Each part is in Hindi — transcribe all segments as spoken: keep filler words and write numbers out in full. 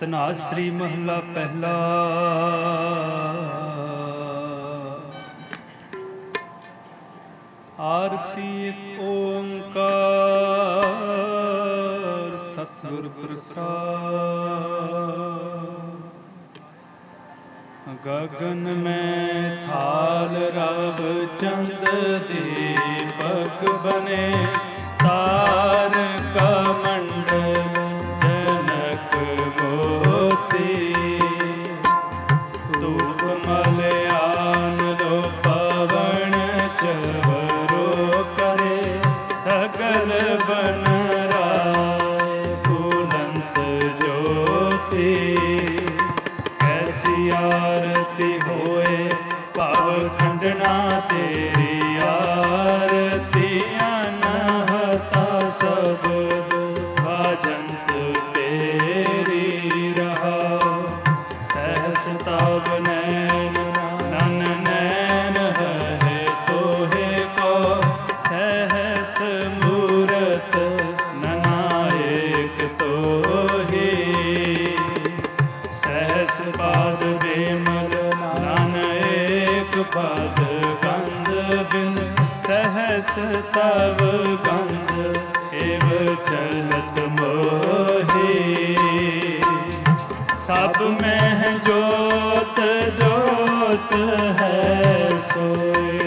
ਧਨਾਸਰੀ ਮਹਲਾ ਪਹਿਲਾ। ਆਰਤੀ ਇੱਕ ਓੰਕਾਰ ਸਤਿਗੁਰ ਪ੍ਰਸਾਦਿ। ਗਗਨ ਮੈਂ ਥਾਲ ਰਵ ਚੰਦ ਦੀਪਕ ਬਨੇ ਤਾਰਕ ਮੰਡਲ ਜਨਕ ਮੋਤੀ। ਧੂਪ ਮਲਿਆਨ ਲੋ ਪਵਨ ਚਵਰੋ ਕਰੇ ਸਗਲ ਬਨ ਰਾਏ ਫੂਲੰਤ ਜੋਤੀ। ਕੈਸੀ ਆਰਤੀ ਹੋਏ ਭਵ ਖੰਡਨਾ ਤੇਰੀ ਆਰਤੀ ਅਨਹਤਾ ਸਬਦ ਭਜੰਤ ਤੇਰੀ ਰਹਾਉ। ਸਹਸ ਤਬ ਨੈਨ ਨਨ ਨੈਨ ਹੈ ਤੋਹੇ ਕੋ ਸਹਸ ਮੂਰਤ ਨਨਾਇਕ ਤੋਹੀ। ਸਹਸ ਪਾਦ ਬੇਮਲ ਨਨ ਏਕ ਪਦ ਗੰਧ ਬਿਨ ਸਹਸ ਤਵ ਗੰਧ ਏਵ ਚਲਤ ਮੋਹੀ। ਸਭ ਮਹਿ ਜੋਤ ਜੋਤ ਹੈ ਸੋਇ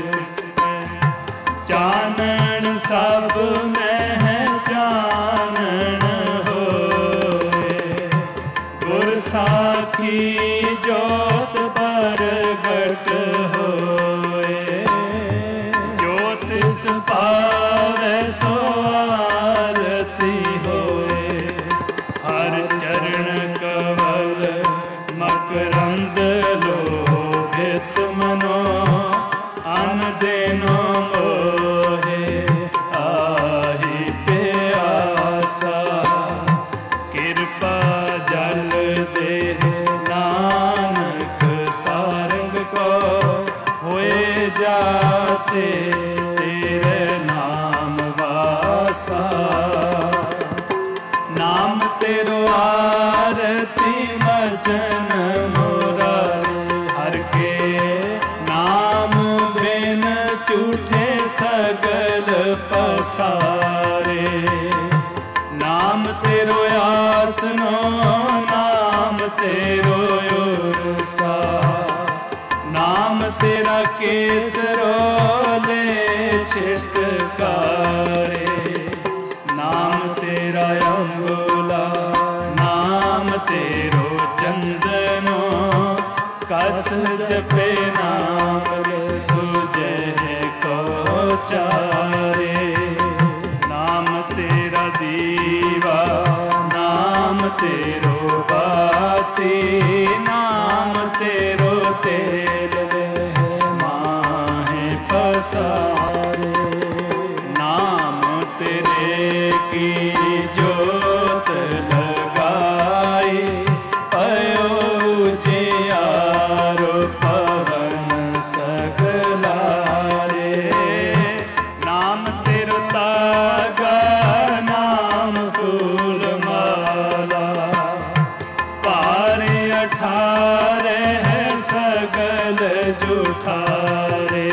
ਚਾਨਣ ਸਭ ਮਹਿ ਚਾਨਣ ਹੋਏ। ਗੁਰ ਸਾਖੀ ਜੋਤ ਪ੍ਰਗਟ ਹੋਏ। ਜੋ ਤਿਸ ਪਾਵੈ ਸੋ ਆਰਤੀ ਹੋਏ। ਹਰ ਚਰਨ ਕਮਲ ਮਕਰੰਦ ਲੋਭਿਤ ਮਨੋ ਅਨ ਦੇਨੋ ਮੋਹੇ ਆਹੀ ਪਿਆਸਾ। ਕਿਰਪਾ ਜਲ ਦੇ ਨਾਨਕ ਸਾਰੰਗ ਕੋ ਹੋਏ ਜਾਤੇ ਤੇਰੇ ਨਾਮ ਵਾਸਾ। ਨਾਮ ਤੇਰੋ ਆਰਤੀ ਮਜਨ ਮੁਰਾਰੇ। ਹਰ ਕੇ ਨਾਮ ਬਿਨ ਝੂਠੇ ਸਗਲ ਪਸਾਰੇ। ਨਾਮ ਤੇਰੋ ਆਸਨੋ ਨਾਮ ਤੇਰੋ ਉਰਸਾ। ਨਾਮ ਤੇਰਾ ਕੇਸਰੋ ਲੈ ਛਿਟਕਾਰੇ। ਨਾਮ ਤੇਰਾ ਅੰਗੁਲਾ ਨਾਮ ਤੇਰੋ ਚੰਦਨੋ। ਕਸ ਜਪੇ ਨਾਮ ਤੁਝੇ ਕੋ ਚਾਰੇ। ਨਾਮ ਤੇਰਾ ਦੀਵਾ ਨਾਮ ਤੇਰੋ ਬਾਤੀ। ਨਾਮ ਤੇਰੋ ਤੇਲ ਮਾਹੇ ਪਸਾਰੇ। ਨਾਮ ਤੇਰੇ ਕੀ ਜੋਤ ਲਗਾਈ ਪਇਓ ਉਜਿਆਰੋ ਪਵਨ ਸਗਲਾਰੇ। ਨਾਮ ਤੇਰੋ ਤਾਗਾ ਨਾਮ ਫੂਲ ਮਾਲਾ। ਭਾਰੇ ਅਠਾਰੇ ਸਗਲ ਜੁਠਾਰੇ।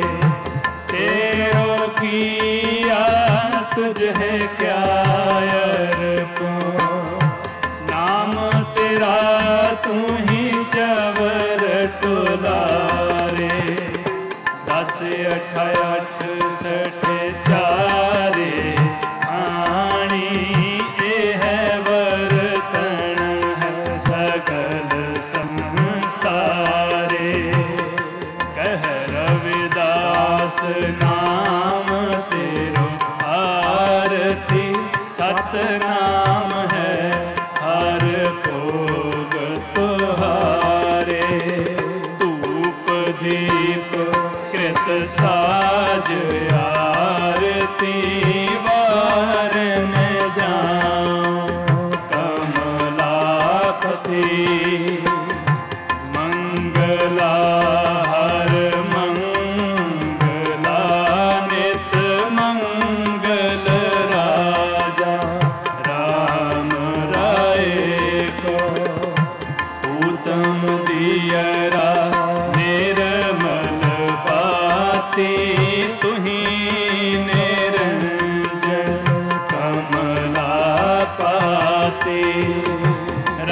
ਤੇਰੋ ਕੀਆ ਤੁਝੇ ਕਿਆ ਅਰਪੋ। ਨਾਮ ਤੇਰਾ ਤੂੰ ਹੀ ਚਵਰ ਟੁਲਾਰੇ। ਦਸ ਅਠ ਅਠ ਸਠ ਚਾਰੇ ਆਣੀ। ਇਹ ਹੈ ਵਰਤਣ ਹੈ ਸਗਲ ਸੰਸਾਰੇ। ਕਹਿ ਰਵਿਦਾਸ ਨਾਮ ਤੇਰੋ ਆਰਤੀ। ਸਤਨਾਮ ਹੈ ਹਰ ਭੋਗ ਤੁਹਾਰੇ। ਧੂਪ ਦੀਪ ਕ੍ਰਿਤ ਸਾਜ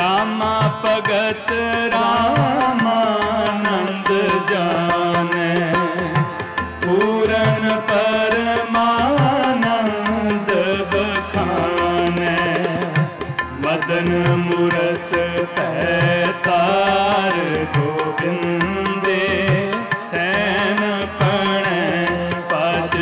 रामा भगत रामानंद जाने, पूरन परमानंद बखाने, मदन मूरत पैतार गोविंदे, सैन पण पज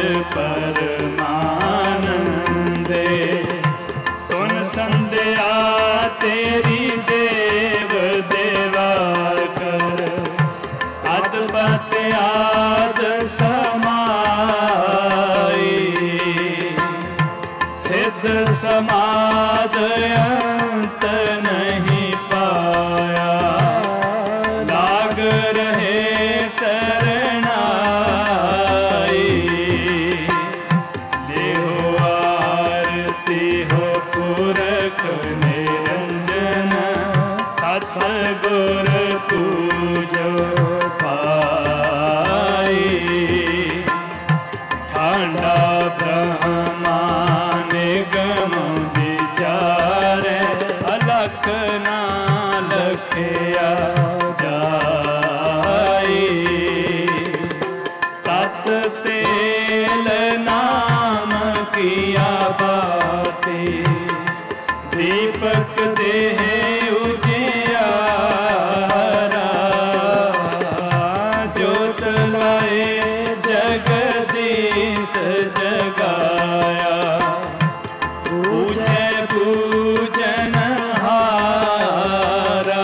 परमानंदे। सुन संध्या तेरी देव देवार कर, अदबत आद समाई, सिद्ध समाद अंत नहीं पाया, लाग रहे शरणाई। देहो आरती हो पुरख निरंजन, सतगुर पूजो पाई। ठांडा ब्रह्मा निगम विचारे, अलख ना लखया जाई। तत तेल नाम किया बाती, दीपक देह उजियारा, ज्योत लाए जगदीश जगाया। पूजै पूजन हारा,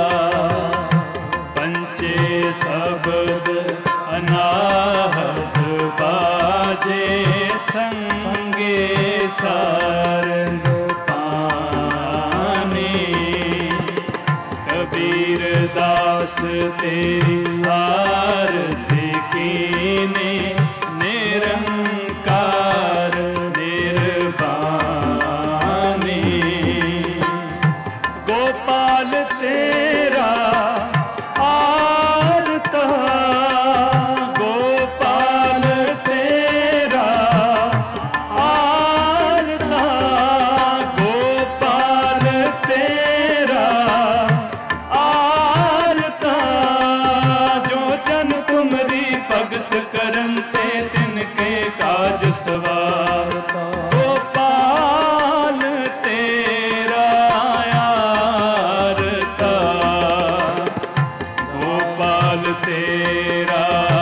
पंचे शब्द अनाहत बाजे, संगे सारंग पानी। कबीर दास तेरी आरती कीने, निरंकार निर्वाणी। गोपाल तेरा आरता, गोपाल तेरा आरता, गोपाल तेरा आरता। जो जन तुमरी भगत करन ते, तिनके काज सवारता। गोपाल तेरा आरता, गोपाल तेरा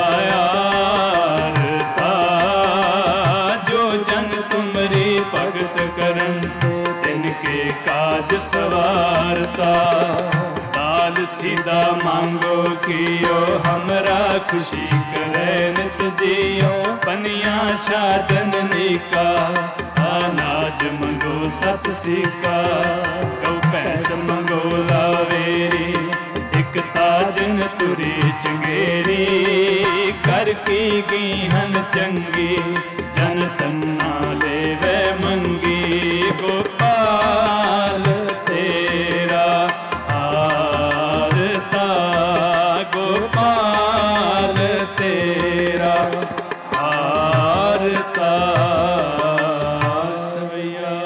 आरता। जो जन तुमरी भगत करन, तिनके काज सवारता। दाल सीधा मांगो कियो, हमरा खुशी करे नित जियो। पनिया शादन निका, अनाज मंगो सत सिका। कौ भैंस मंगो लावेरी, एक ताजन तुरी चंगेरी। कर की गीहन चंगी, जन तन्ना लेवे मंगी। गोपाल तेरा आरता, गोपाल तेरा आरता। सवैया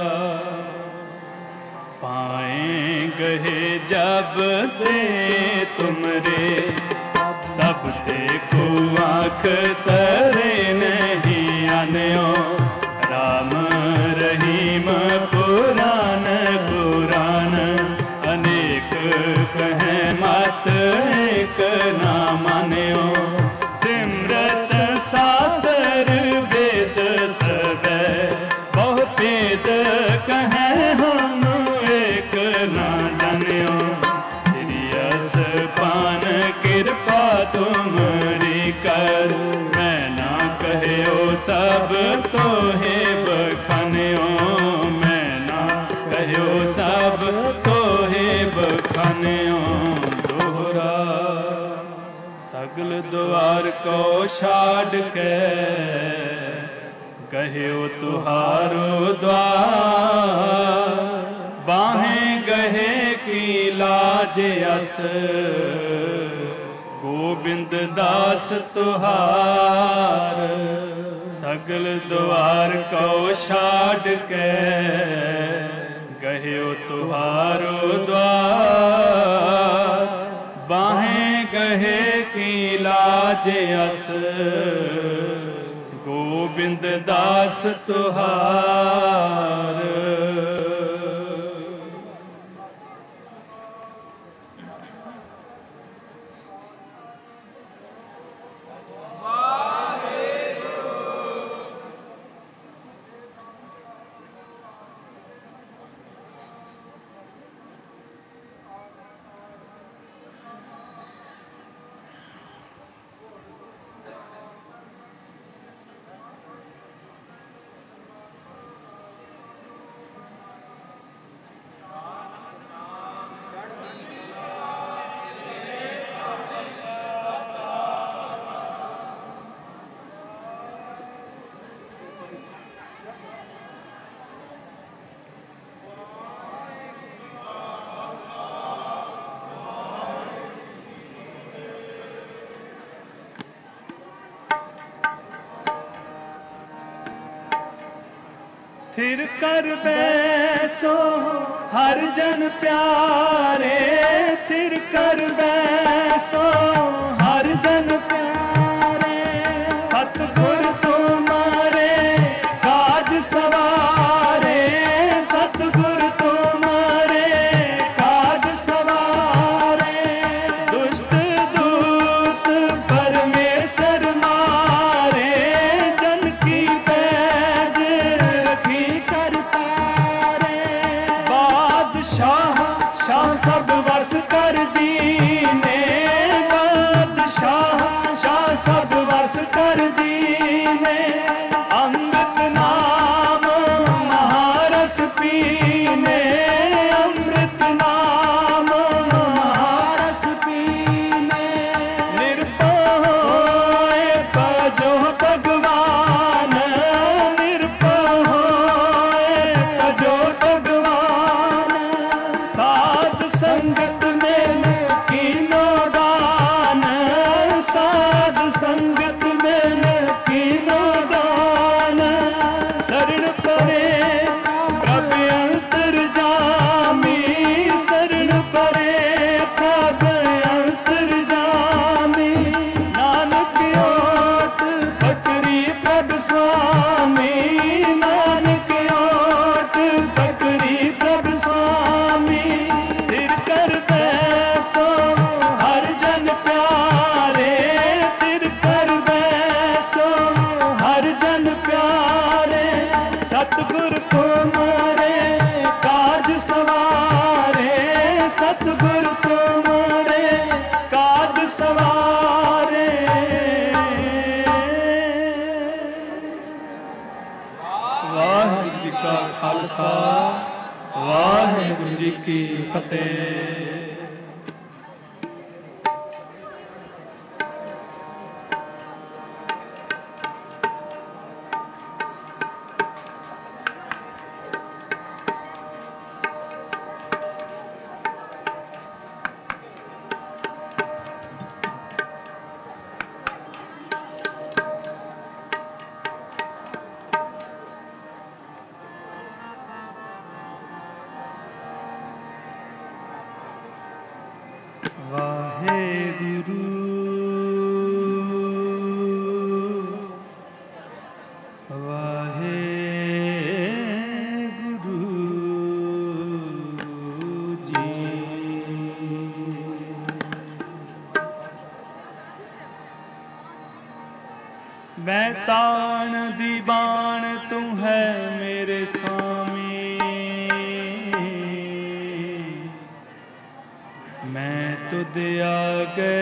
पाए गहे जब दे तुमरे, तब ते को आँख तरे नहीं आन्यो। राम रहीम पुराण पुराण, अनेक कहें मत एक ना मान्यो। सिमरत शास्त्र वेद सबे, बहु भेद कहें हम एक ना जान्यो। सिरियस पान कृपा तुमरी कर, मैं ना कहो सब तो है बखान्यो। मैं ना कहो सब तो है बखान्यो। दोहरा सगल द्वार को छाड़ के, कहो तुहारो द्वार। बाहें गहे की लाज अस, गोबिंद दास तुहार। सगल द्वार को छाड़ के, कहो तुहारो द्वार। लाज अस गोबिंद दास तुहार। थिर कर बैसो हर जन प्यारे, थिर कर बैसो हर जन प्यारे। सतगुर तुम्हारे काज सवारे, सतगुर तुम्हारे काज सवारे। दुष्ट दूत परमेश्वर मारे, जन की पैज रखी कर तारे। बादशाह शाह सब बस कर दीने, बादशाह शाह सब बस कर दीने। अमृत नाम महारस पीने, अमृत नाम महारस पीने। निर्भय होए भजो भगवान, निर्भय होए भजो भगवान। साध संगत में कीनो दान, साध संगत में कीनो दान। शरण परे प्रभ अंतरजामी, शरण परे प्रभ अंतरजामी। नानक ओट पकड़ी प्रभ स्वामी, नानक ओट पकड़ी प्रभ स्वामी। थिर कर बैसो हर जन प्यारे, थिर कर बैसो हर जन प्यारे। सतगुर तुम्हारे काज सवारे, सतगुर तुम्हारे काज सवारे। वाहिगुरु जी का खालसा, वाहिगुरु जी की फतेह। वाहेगुरु वाहेगुरु जी। मैं तान दीवान तू है मेरे स्वामी, मैं तुद आगे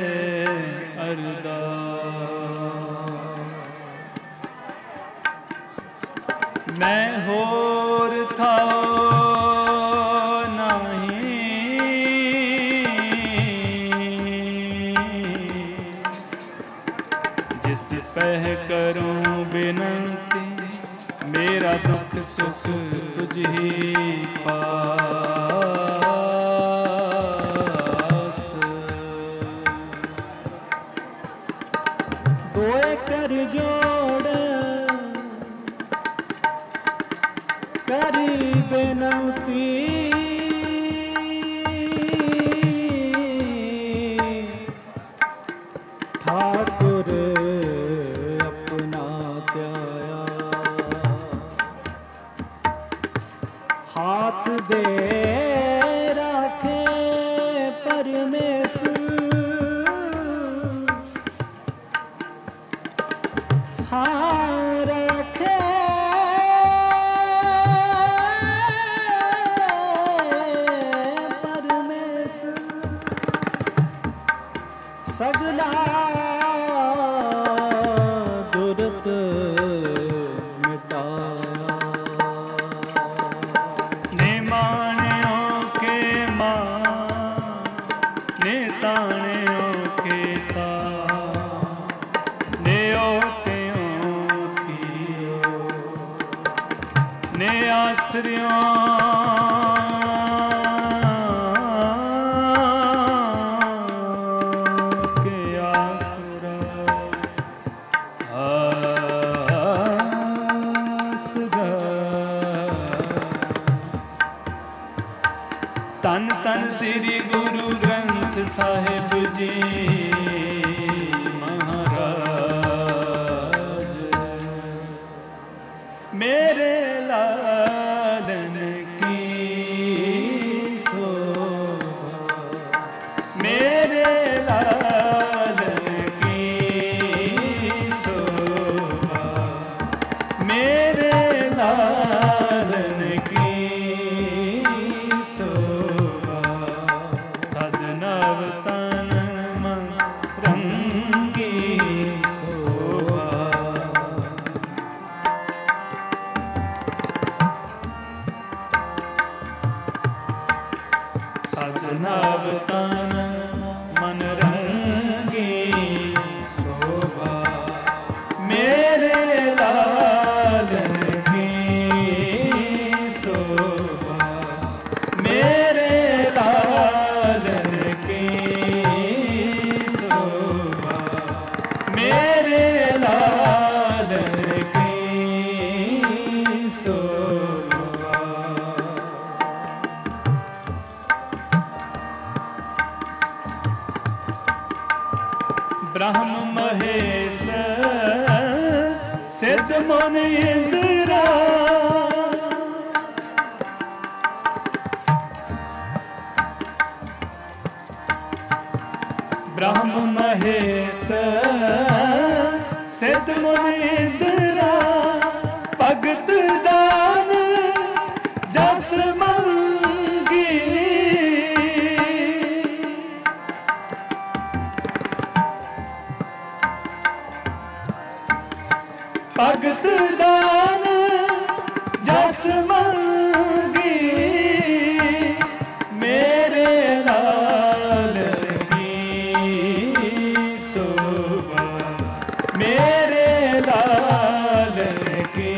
अरदास। मैं होर था नहीं, जिस पह करूं बिनती मेरा दुख सुख तुझ ही पास। दोए कर जोड़ करी बिनती, ठाकुर सगला दुरत मिटाया। ने माण्यो के मान, ने ताण्यो के ताण, ने ओटियों कियो, ने आश्रियों तन तन श्री गुरु ग्रंथ साहिब जी महाराज। मेरे लालन की शोभा, मेरे लालन की शोभा, मेरे लालन की शोभा, सजनव तन मन रंगी शोभा। सजनव तन मन रंगी शोभा, मेरे लालन की शोभा, मेरे लालन की शोभा, मेरे लालन की शोभा। ब्रह्म महेश सिद्ध मुनि इंद्रा, ब्रह्म महेश सिद्ध मुनि इंद्रा, भगत दान जस मंगी, भगत दान जस मंगी, मेरे लाल की शोभा, मेरे लाल की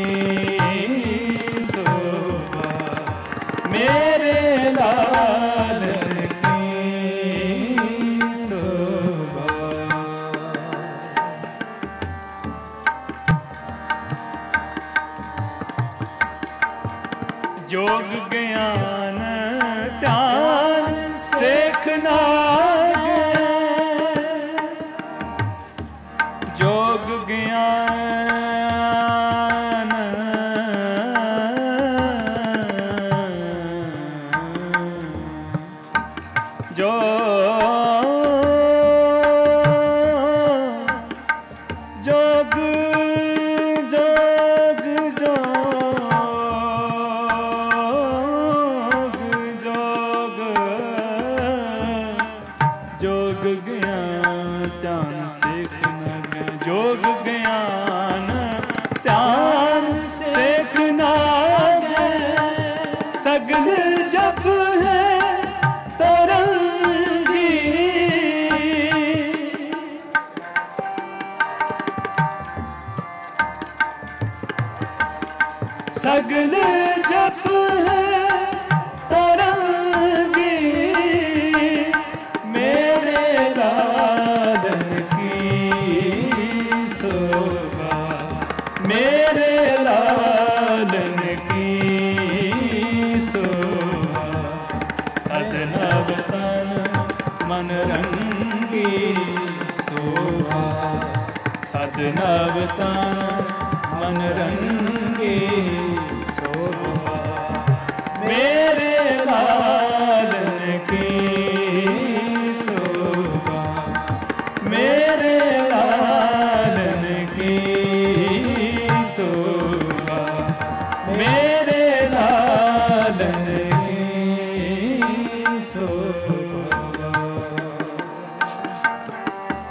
शोभा, मेरे लाल की शोभा। जोग ज्ञान ध्यान सेखना है, जोग ज्ञान जो जोग जोग जोग जोग ज्ञान ध्यान सीखना, जोग ज्ञान ध्यान सीखना है, सगल जप है तरंगी, सगल जप है तरंगी, मेरे लालन की शोभा, मेरे लालन की शोभा, सजनव तन मन रंगी शोभा, सजनव तन मन रंगी शोभा, मेरे लालन की शोभा, मेरे लालन की शोभा, मेरे लालन की शोभा।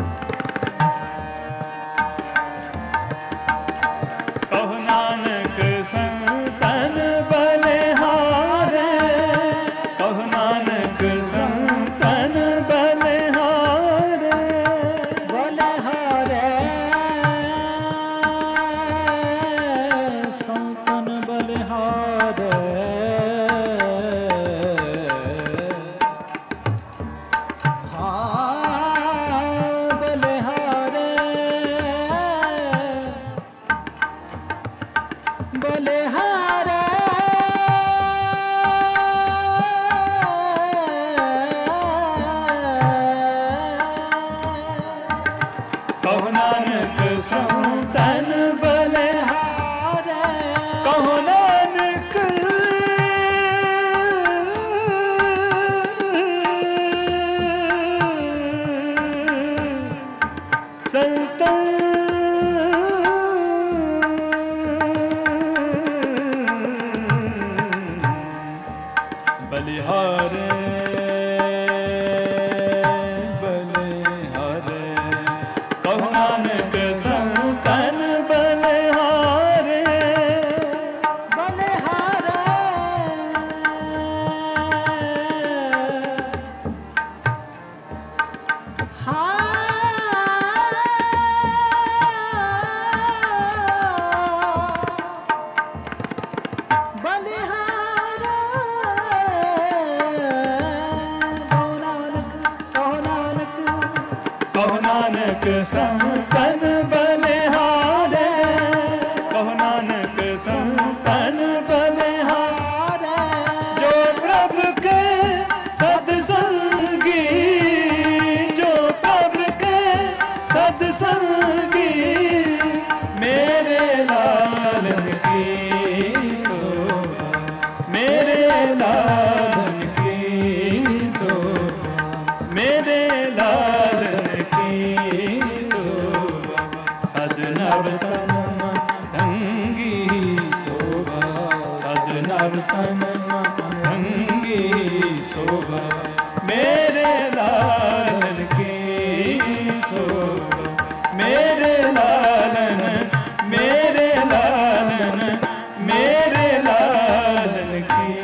संतन बलिहारे, कहो नानक संतन बलिहारे, जो प्रभु के सत्संगी, जो प्रभु के सत्संगी, मेरे लालन की शोभा, मेरे लालन की शोभा, मेरे लालन की शोभा, सजनव तन रंगी शोभा, सजनव तन रंगी शोभा, मेरे लालन की शोभा, मेरे लालन, मेरे लालन, मेरे लालन की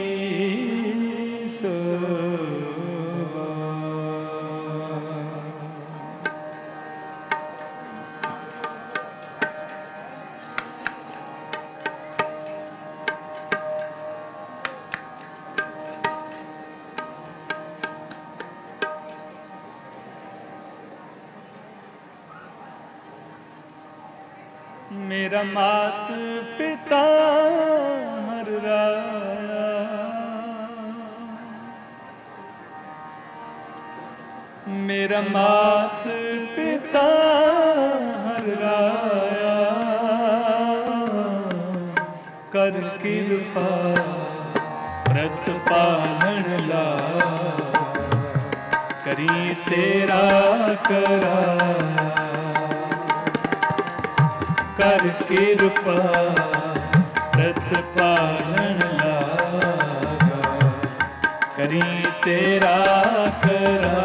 शोभा। मेरा मात पिता हर राया, मेरा मात पिता हर राया, कर कृपा प्रतिपालन ला, करी तेरा कराया, कर कृपा प्रतिपालन लागा, करी तेरा करा,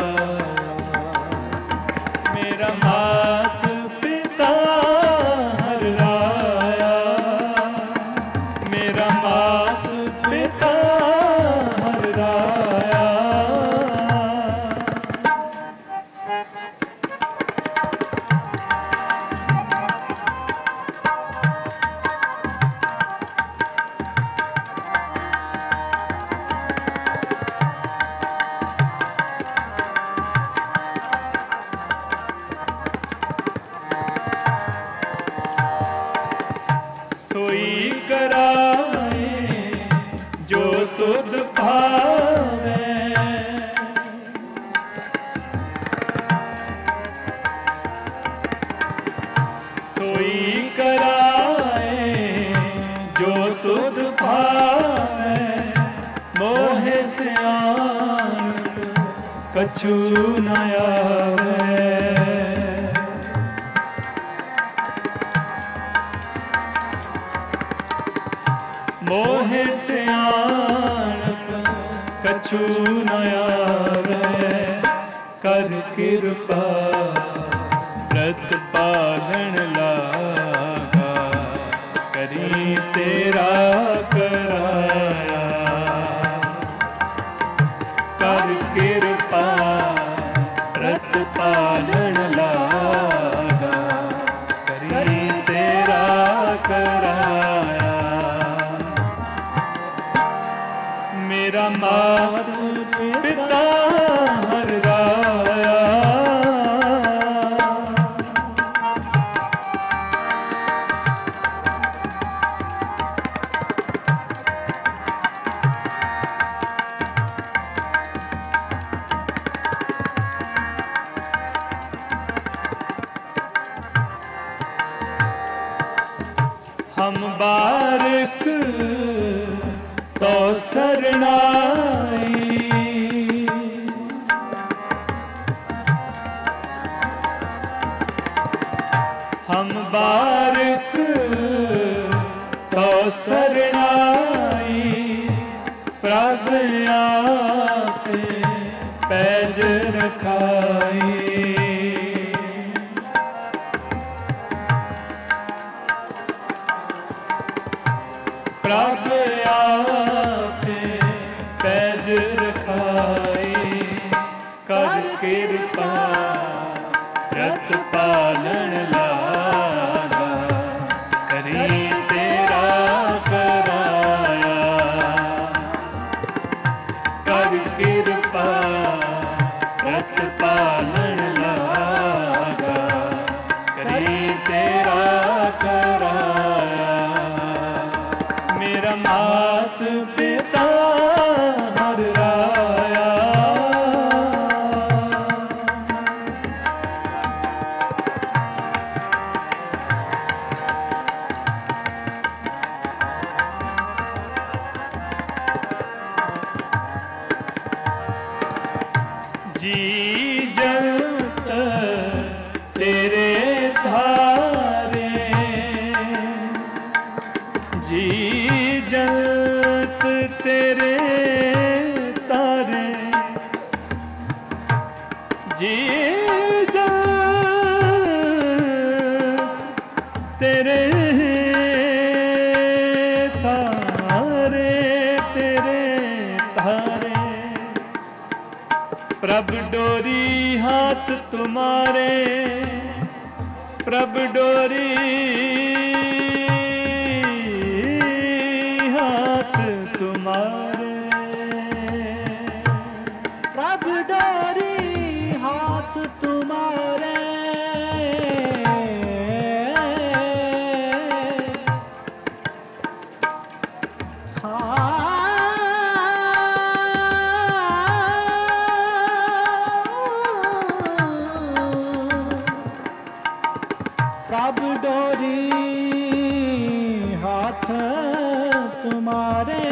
मेरा मात पिता हर राया, मेरा मात पिता हर राया, सोई कराए जो तुध भावे, सोई कराए जो तुध भावे, मोहे स्यान कछु न आवे, मोहे स्याणप कछु न आवे, कर कृपा प्रतिपालन लागा, करी तेरा कराया, कर कृपा प्रतिपालन लागा, करी तेरा कराया, मेरा मात पिता हर राया, हम बारक तो सरनाई, हम बारक तो सरनाई, प्रभु आपे पैज रखाई, प्रभु आपे पैज रखाई, कर कृपा प्रतिपालन लागा, करी तेरा कराया, कर कृपा प्रतिपालन जी जंत तेरे धारे, जी जंत तेरे तारे, जी जंत तेरे तारे, तेरे तारे। प्रभ डोरी हाथ तुम्हारे, प्रभ डोरी हाथ तुम्हारे, प्रभ डोरी हाथ तुम्हारे, प्रभ डोरी हाथ तुम्हारे,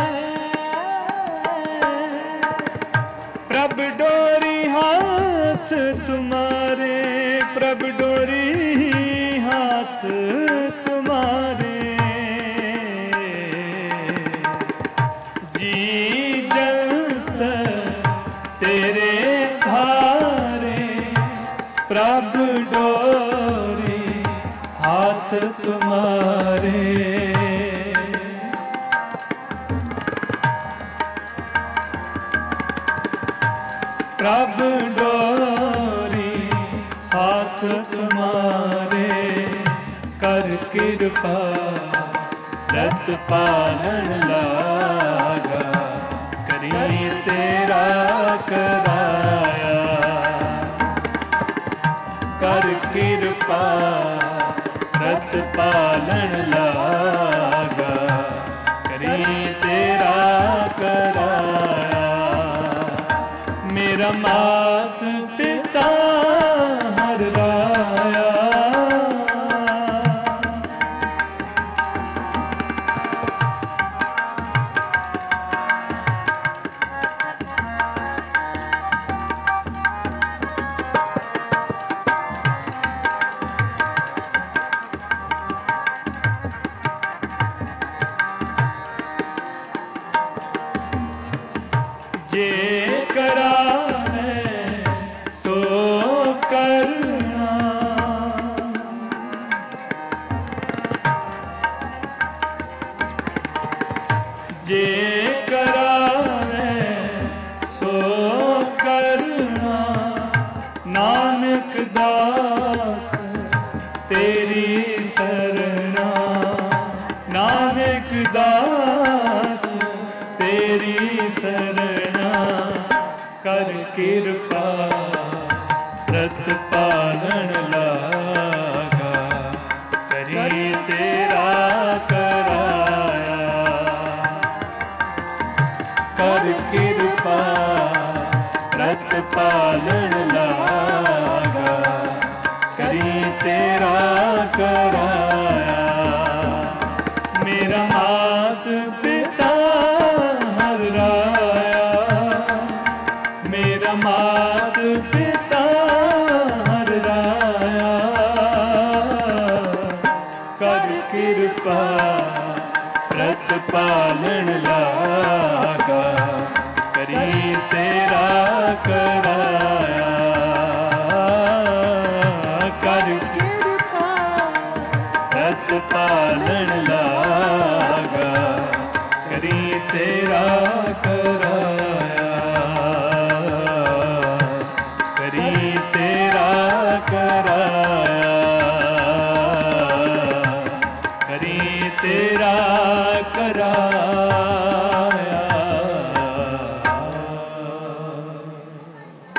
प्रभ डोरी हाथ तुम्हारे, प्रभ डोरी हाथ तुम्हारे। जी जंत तेरे धारे, प्रभ डोरी हाथ तुम्हारे। प्रभ डोरी हाथ तुम्हारे, कर कृपा रत पालन लागा, करी तेरा कराया। कर कृपा रत पालन लागा, करी तेरा कराया। मेरा मात पिता हर राया, जे करावे सो करना, जे करावे सो करना। नानक दास तेरी सरना, नानक दास तेरी सरना। कर कृपा रत पालन लागा, करी तेरा कराया। कर कृपा रत पालन लागा, करी तेरा कराया। मेरा मात पिता हर राया, मेरा मात पिता हर राया। कर कृपा रत पालन लागा, करी तेरा कराया। कर कृपा रत पालन लागा, करी तेरा कराया। करी तेरा कराया, करी तेरा कराया।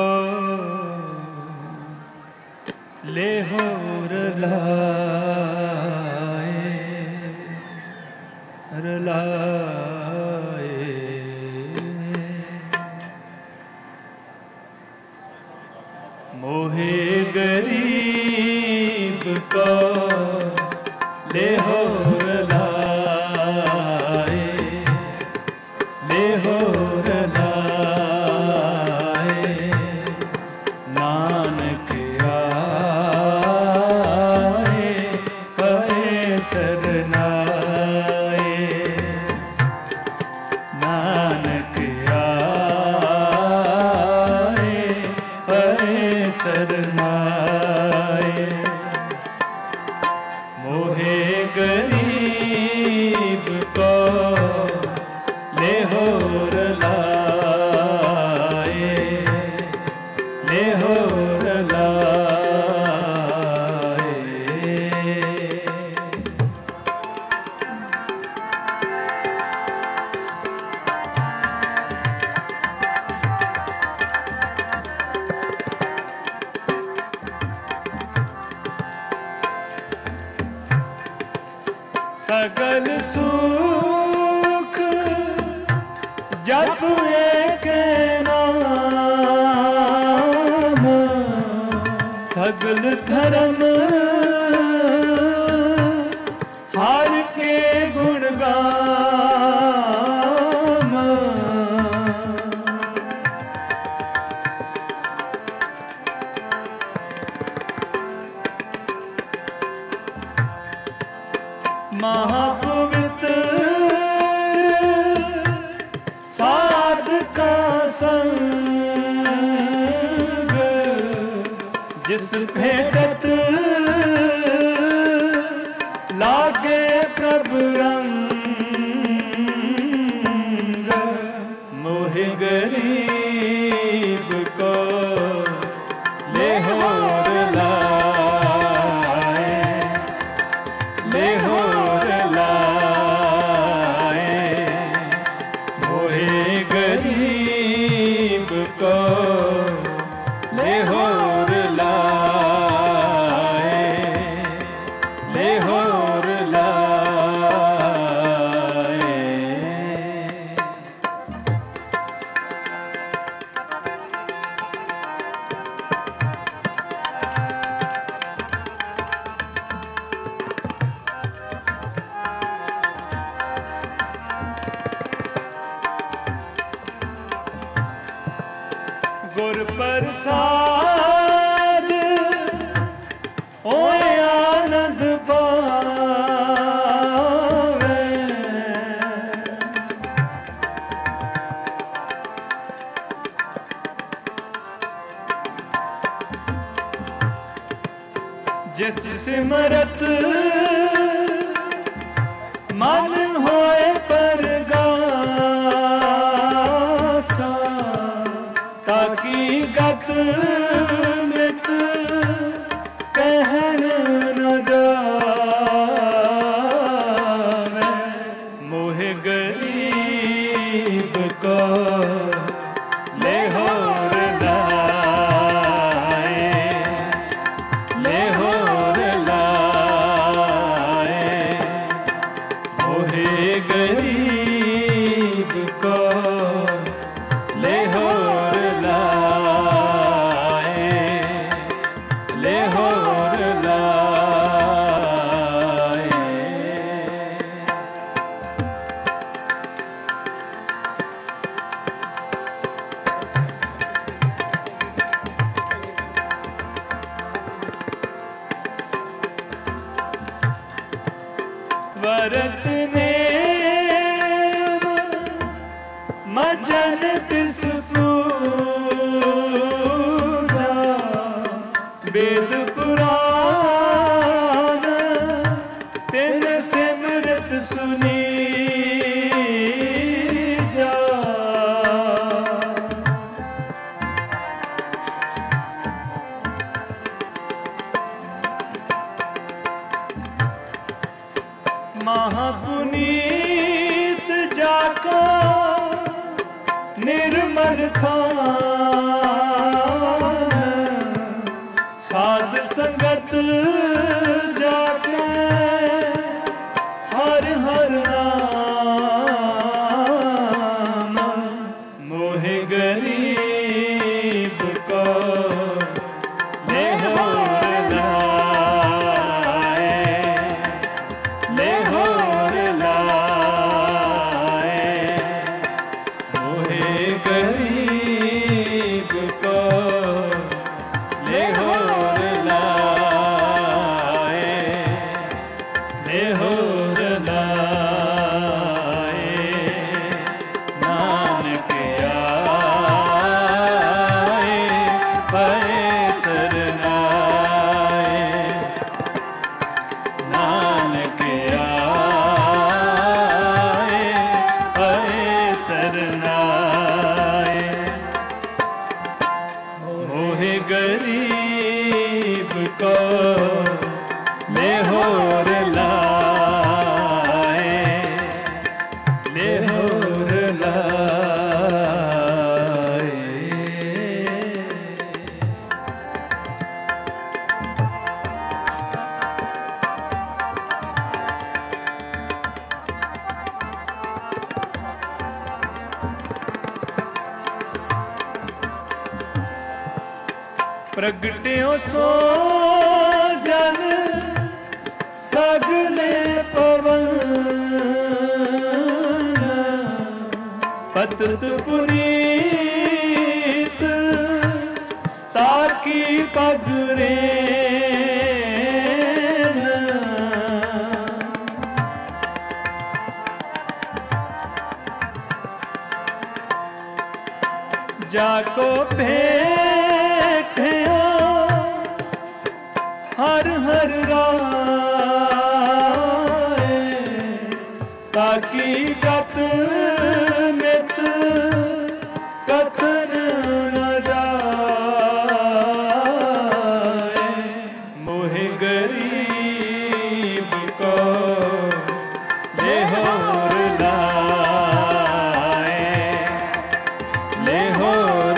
को ले हो रलाए रलाए। मोहे गरीब को ले हो रलाए ले हो रलाए। नानक आए पए सरनाए। नानक आए पए सरनाए। मोहे गरीब को ले हो रलाए ले हो रलाए। सगल सुख जप एक नाम। सगल धर्म हार के गुण गाम। महापवित्र साध का संग जिस भेटत लागे प्रभु रंग। मोहि गरीब को ले हो रलाए ले हो रलाए। मोहे गरीब को ले हो रलाए ले हो रलाए। गुर प्रसाद ओए आनंद पावे। जिस सिमरत मन होए परगासा। ताकि गत मृत कहन न जावे। मोहे गरीब को ले हो रलाए ले हो रलाए। मोहे गरीब को ले हो रलाए ले हो रलाए। वरत ने मजन तिस पूजा। वेद पुराण तिन सिमरत सुनी जा। महापुनीत मोहे गरीब को ले होर लाए, ले होर लाए। प्रगट्यो सो जन सगले पवन, पतत पुनीत ताकी पगरे। जाको भेठिया हर हर राय, ताकि गत मित कथन न जाए। मोहे गरीब को ले होर लाए, ले होर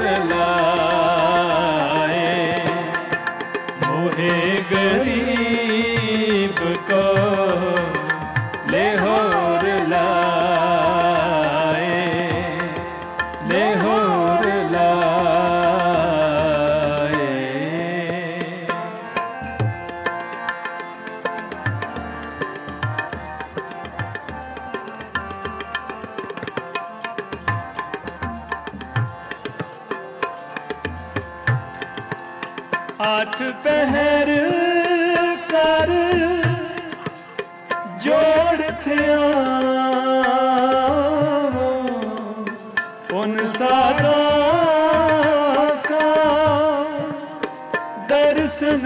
लाए। मोहे गरीब को ले होर लाए, ले होर लाए। आठ पहर कर जोड़ थिया उन सादा का दर्शन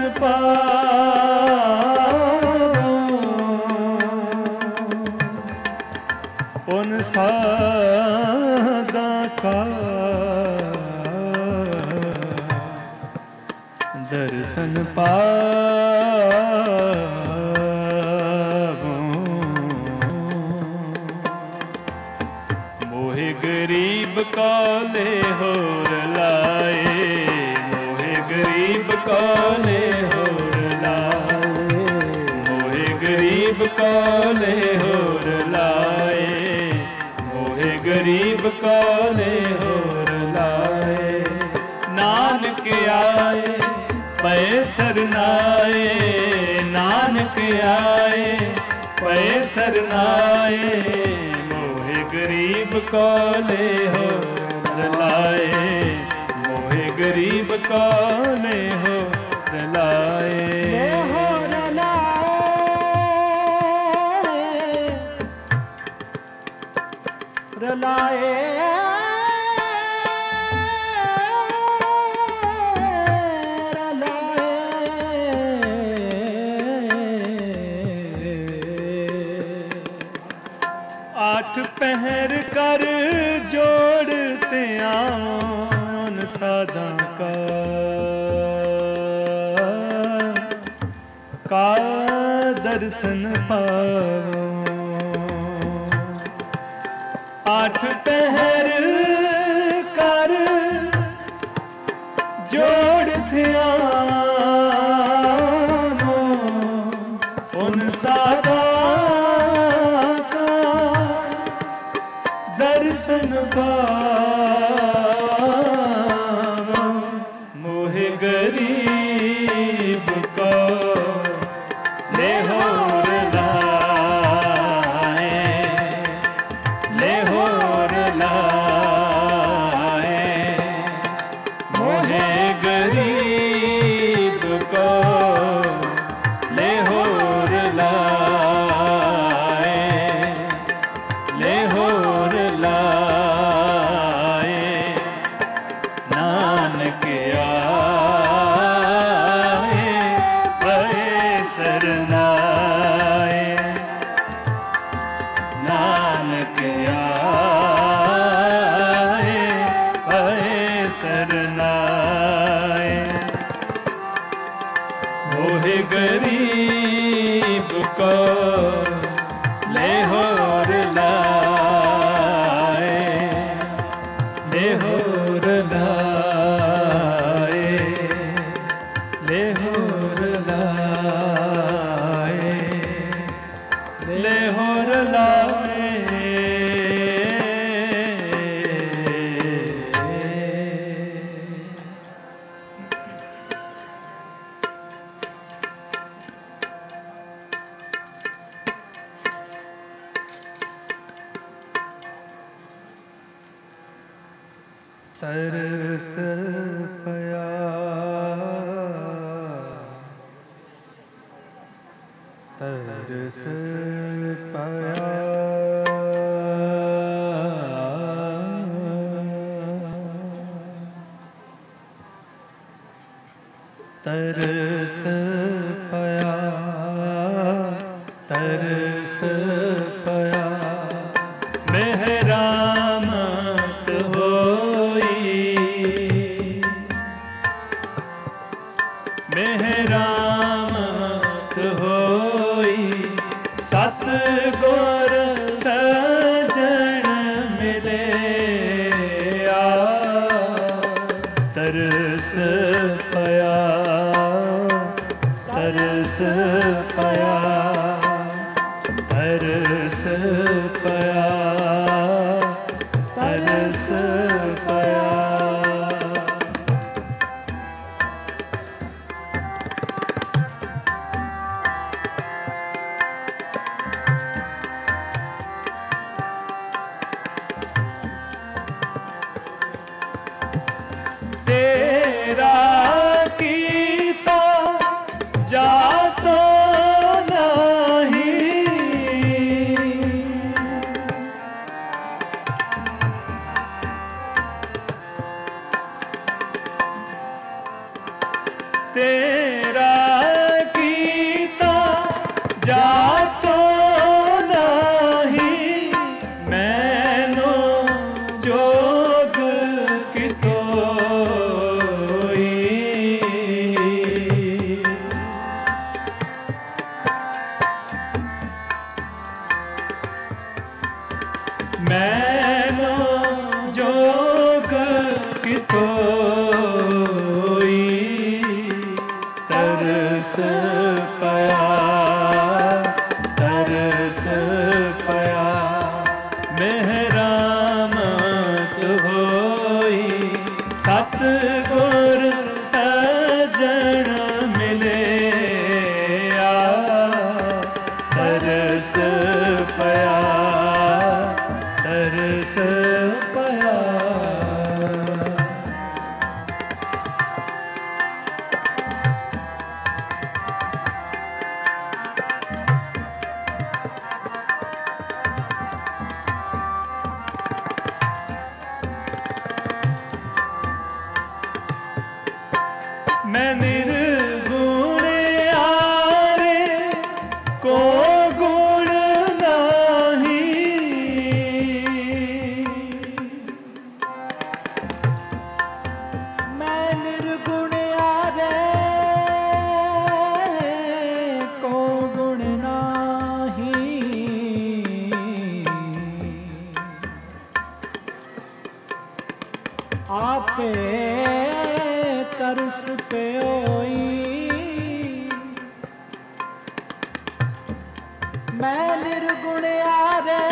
पाओ, उन सादा का दर्शन पावो। मोहे गरीब को ले होर लाए, मोहे गरीब को ले होर लाए। मोहे गरीब को ले होर लाए, मोहे गरीब को ले होर लाए। नानक आए पै सरनाए, नानक आए पै सरनाए। मोहे गरीब को ले होर लाए, मोहे गरीब को ले होर लाए। होर लाए, रलाए आठ पहर कर जोड़ते आन साधा का, का दर्शन पाओ। आठ पहर कर जोड़ते आन उन साधा दर्शन पाओ। मोहे गरीब को ले होर लाए, ले होर लाए। मोहे गरीब मोहे गरीब को ले होर लाए, ले होर लाए, ले होर लाए, ले होर लाए। तरस पया, तरस पया, तरस पया, तरस पया, मेहरामत होई, मेहरामत होई, सतगुर सजन मिले आ, तरस पया, तरस पया, तरस पया, तरस पया। तेरा कीता जातो तेरा कीता जातो नहीं, मैनो जोग कितोई, मैनो जोग कितोई, तरस पया, तरस पया, मेहरामत होई, सतगुर सजन मिले आ, तरस पया, तरस पया। मैं निर्गुण आरे को गुण नहीं, मैं निर्गुण आरे को गुण नहीं, आपे तरस पे होई, मैं निर्गुण आरे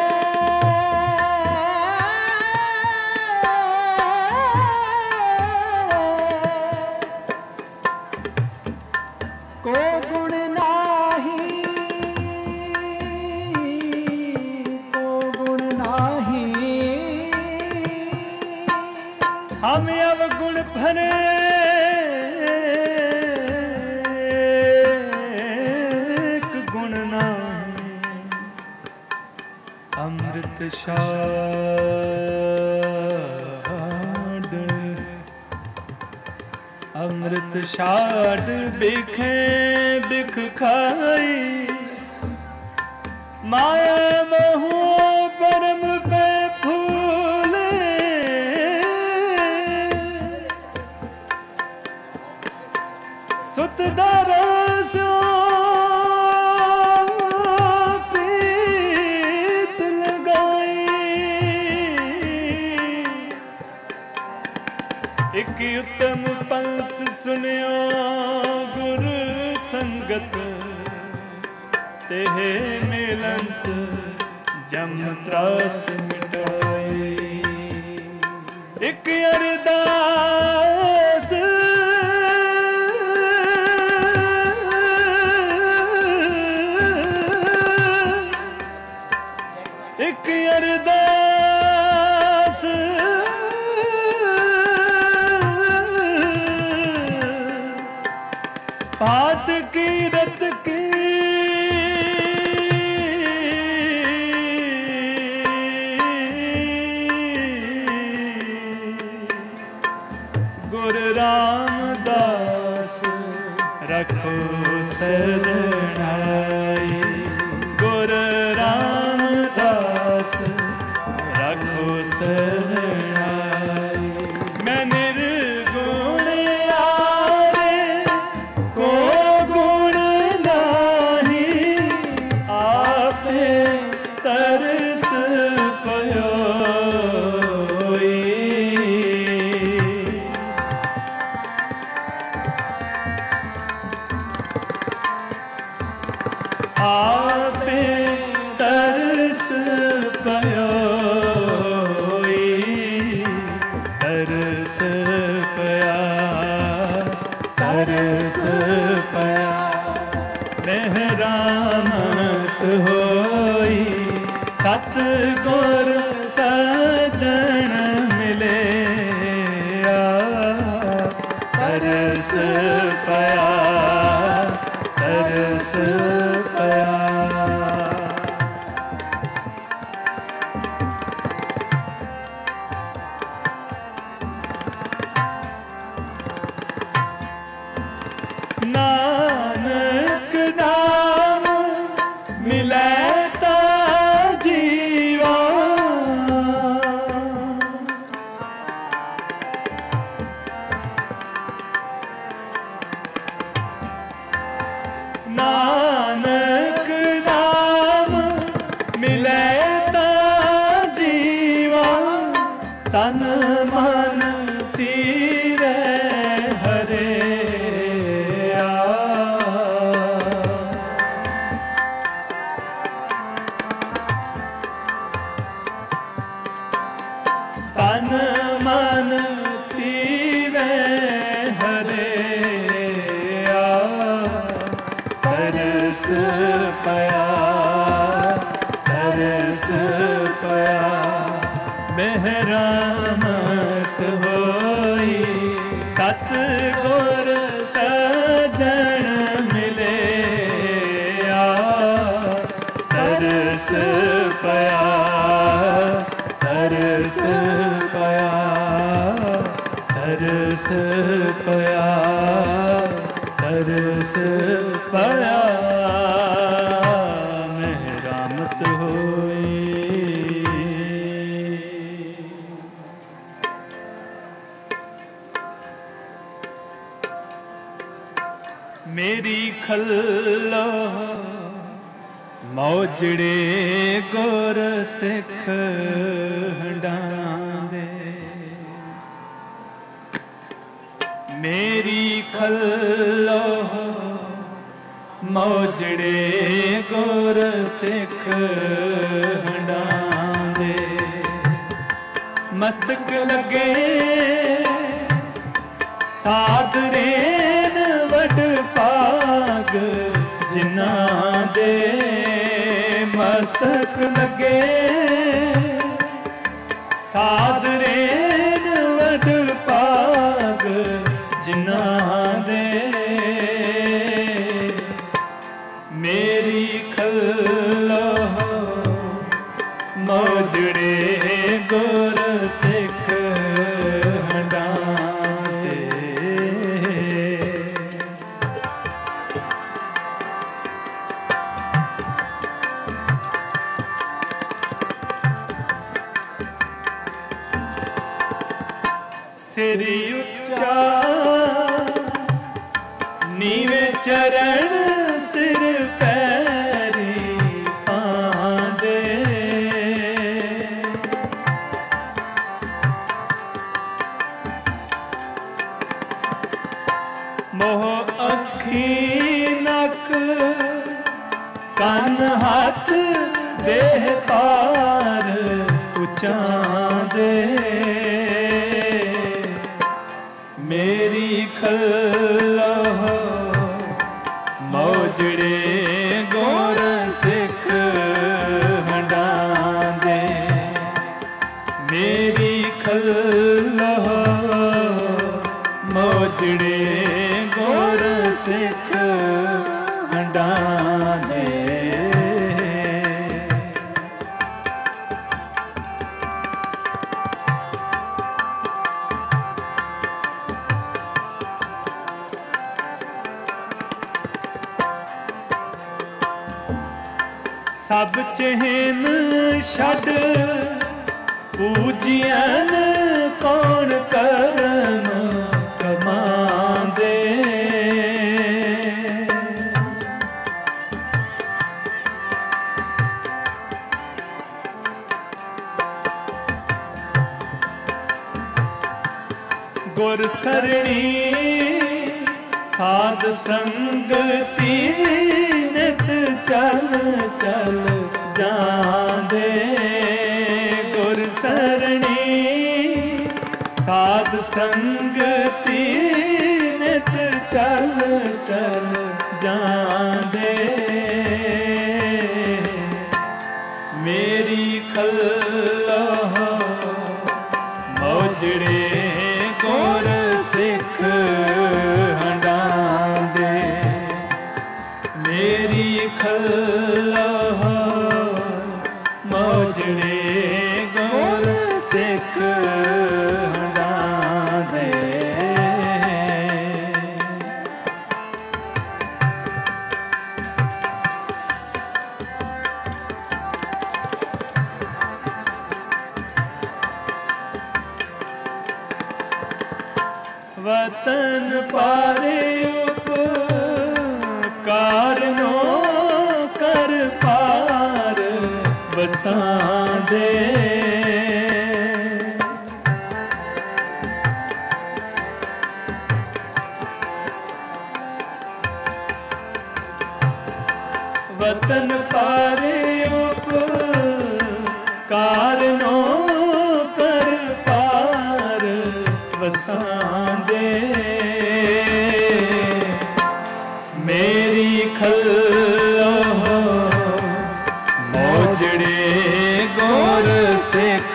को गुण नाही, को गुण नाही, हम अवगुण भरे गुण नाही, अमृत शाड, अमृत शाड बिखे बिख खाई, माया मोह परम पे फूले, सुत दरसो प्रीत लगाई। एक उत्तम पंथ सुनियो गुरु संगत, तेहे मिलंत जम त्रास मिटाई। एक अरदास एक अरदास पाठ की रत की गुरु रामदास रखो शरणाई। गुरु रामदास रखो शरणाई। मैं निर्गुण आरे को गुण नाही, आपे तरस पयोई। आपे तरस पयोई। तरस पया तरस पया मेहरामत होई। सतगुर सजन मिले तरस पया तरस पया। नानक नाम मिलै ता जीवा। नानक नाम मिलै ता जीवा। तन मन थीरे हरे तन मन थीवे हरे तरस पया तरस पया मेहरामत होई। सतगुर सजन मिले तरस पया तरस पया तरस पया तरस पया मेहरामत होई। मेरी खल्लो मौजड़े गुर सिख हंडांदे। मेरी खल्लो मौजड़े गुर सिख हंडांदे। मस्तक लगे साधरेन वड पाग जिन्हां दे। मस्तक लगे साधरेन वड पाग जिन्हां दे। मेरी खल्लो मौजड़े गुर सिख हंडांदे। सिर उच्चा चरण सिर पैरी पांदे। मोह अखी नक कन हाथ देह पार उचांदे। मेरी खल्लोह मौजड़े गोर सिख हंडांदे। मेरी खल्लोह मौजड़े गोर सिख हंडांदे। सब चहन छड़ पूजियन कौन करम कमांदे। गुर सरणी साध संगति नित चल चल जांदे। गुर सरणी साध संगति नित चल चल जांदे। मेरी खल्लोह मौजड़े गोर सिख हंडांदे। मेरी खल्लोह मौजड़े गोर सिख हंडांदे। वतन पारे उपकार नो कर पार बसांदे। वतन पारे उपकार नो कर पार बसांदे। मेरी खल्लोह मौजड़े गोर सिख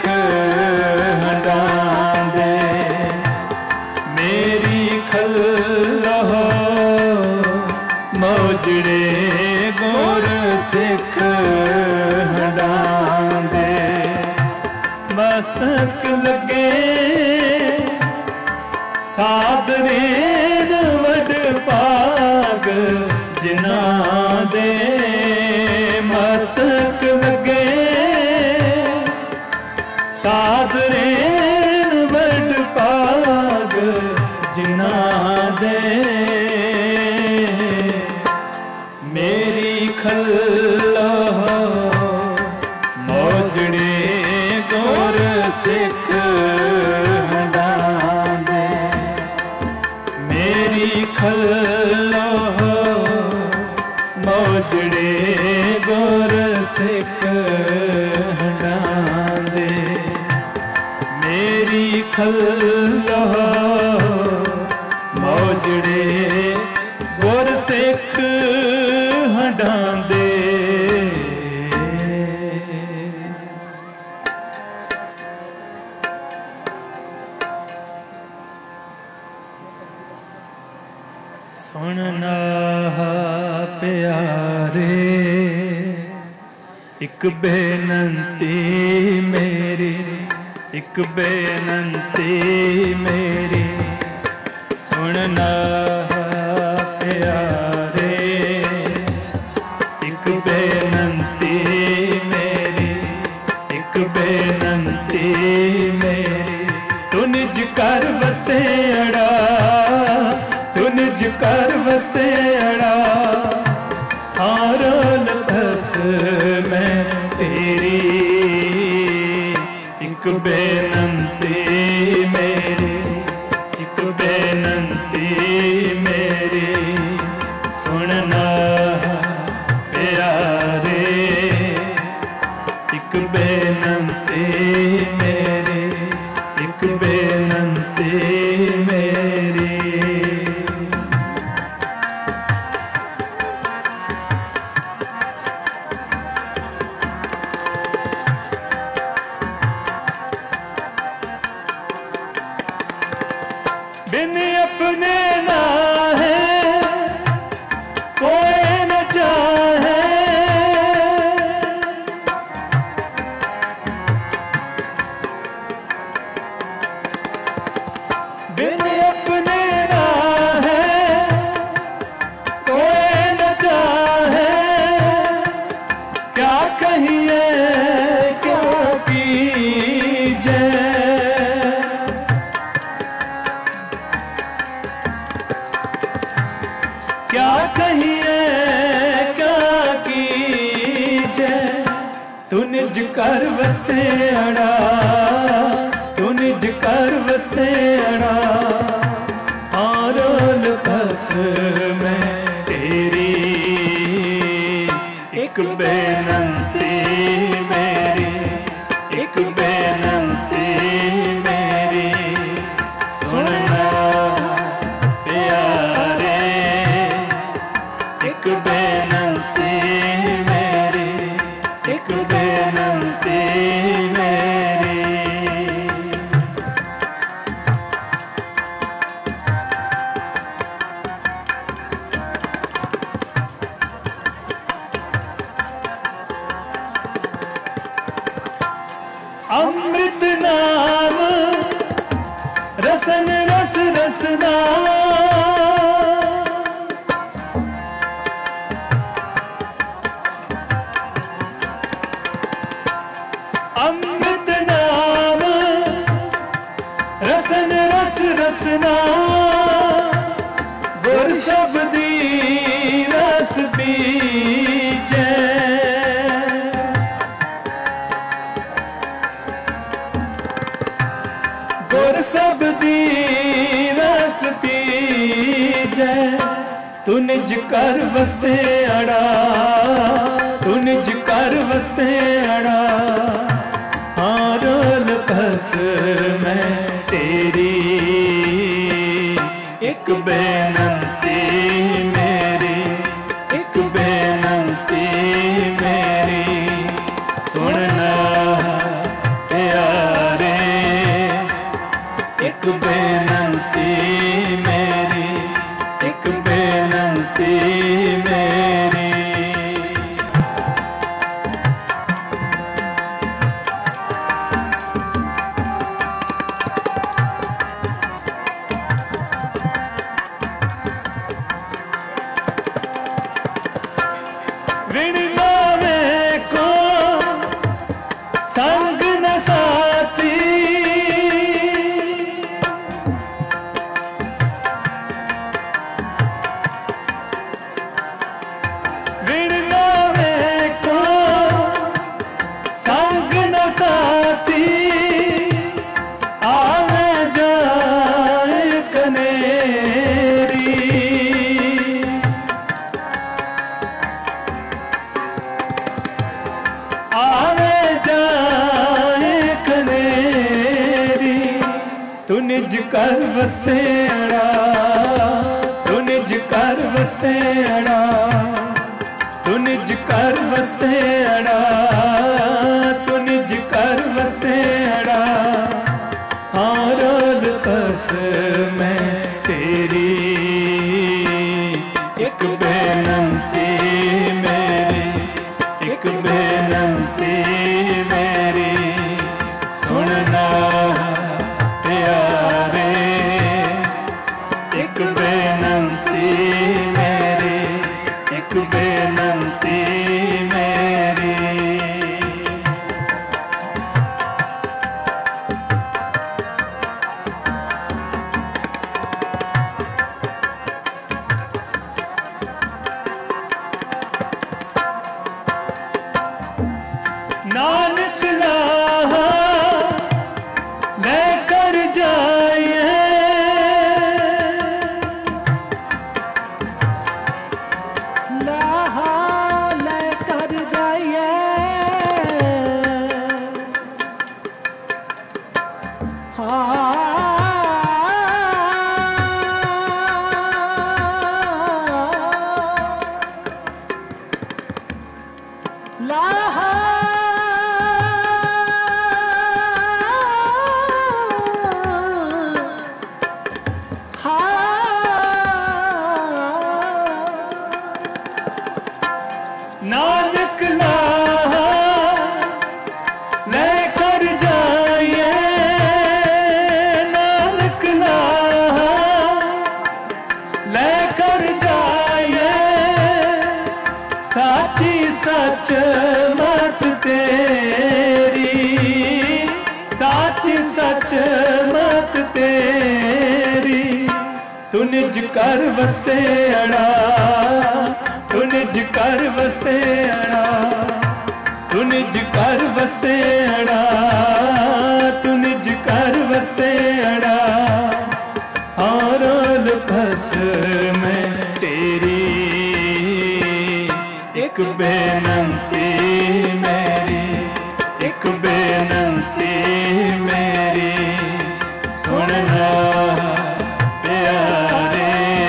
हंडांदे। मेरी खल्लोह मौजड़े गोर सिख हंडांदे। मस्तक लगे साधरेन वड भाग जिन्हां दे। मस्तक लगे साधरेन वड भाग जिन्हां दे। मेरी खल्लोह मौजड़े गोर सिख हंडांदे। मेरी खल्लोह मौजड़े गोर सिख हंडांदे। मेरी खल्लोह मौजड़े गोर सिख हंडांदे। सुनना प्यारे एक बेनंती मेरी, एक बेनंती मेरी सुनना प्यारे। एक बेनंती मेरी, एक बेनंती मेरी तू निज कर बसेड़ा, तू निज निज कर वसेड़ा आरोल बस मैं तेरी एक बेनंती मेरी एक बेनंती मेरी सुनना प्यारे एक बेनंती मेरी एक बेनंती मेरी बिन अपने ना है कोई न चाहे बिन अपने ना है कोई न चाहे क्या कहिए क्या कीजिए क्या कहिए क्या कीजिए तू निज कर वसेड़ा तू निज कर वसेड़ा आरोल बस मैं तेरी एक बेनंती मेरी एक बेनंती मेरी सुनना प्यारे एक बेनंती मेरी एक बेनंती मेरी अमृत नाम रसन रस रसना अमृत नाम रसन रस रसना गुर शब्दी रस बीजे गुर शब्दी रस बीजे तू निज कर वसेड़ा तू निज कर वसेड़ा आरोल बस मैं तेरी एक बेनंती मेरी एक बेनंती मेरी सुनना प्यारे एक बेनंती मेरी एक बेनंती मेरी विण लावे को संग न साथी विण लावे को संग न साथी आवे जाए कनेरी आवे जाए कनेरी तू निज कर वसेड़ा तू निज कर वसेड़ा तू निज कर वसेड़ा तू निज कर वसेड़ा आरोल बस मैं तेरी एक बेनंती मेरी एक बेनंती मेरी सुनना प्यारे एक बेनंती मेरी एक बेनंती मेरी गुर जाए साची सच मत तेरी, साची सच मत तेरी। तू निज कर वसेड़ा, तू निज कर वसेड़ा, तू निज कर वसेड़ा, तू निज कर वसेड़ा। और बस मैं तेरी एक बेनंती मेरी, एक बेनंती मेरी सुनना प्यारे।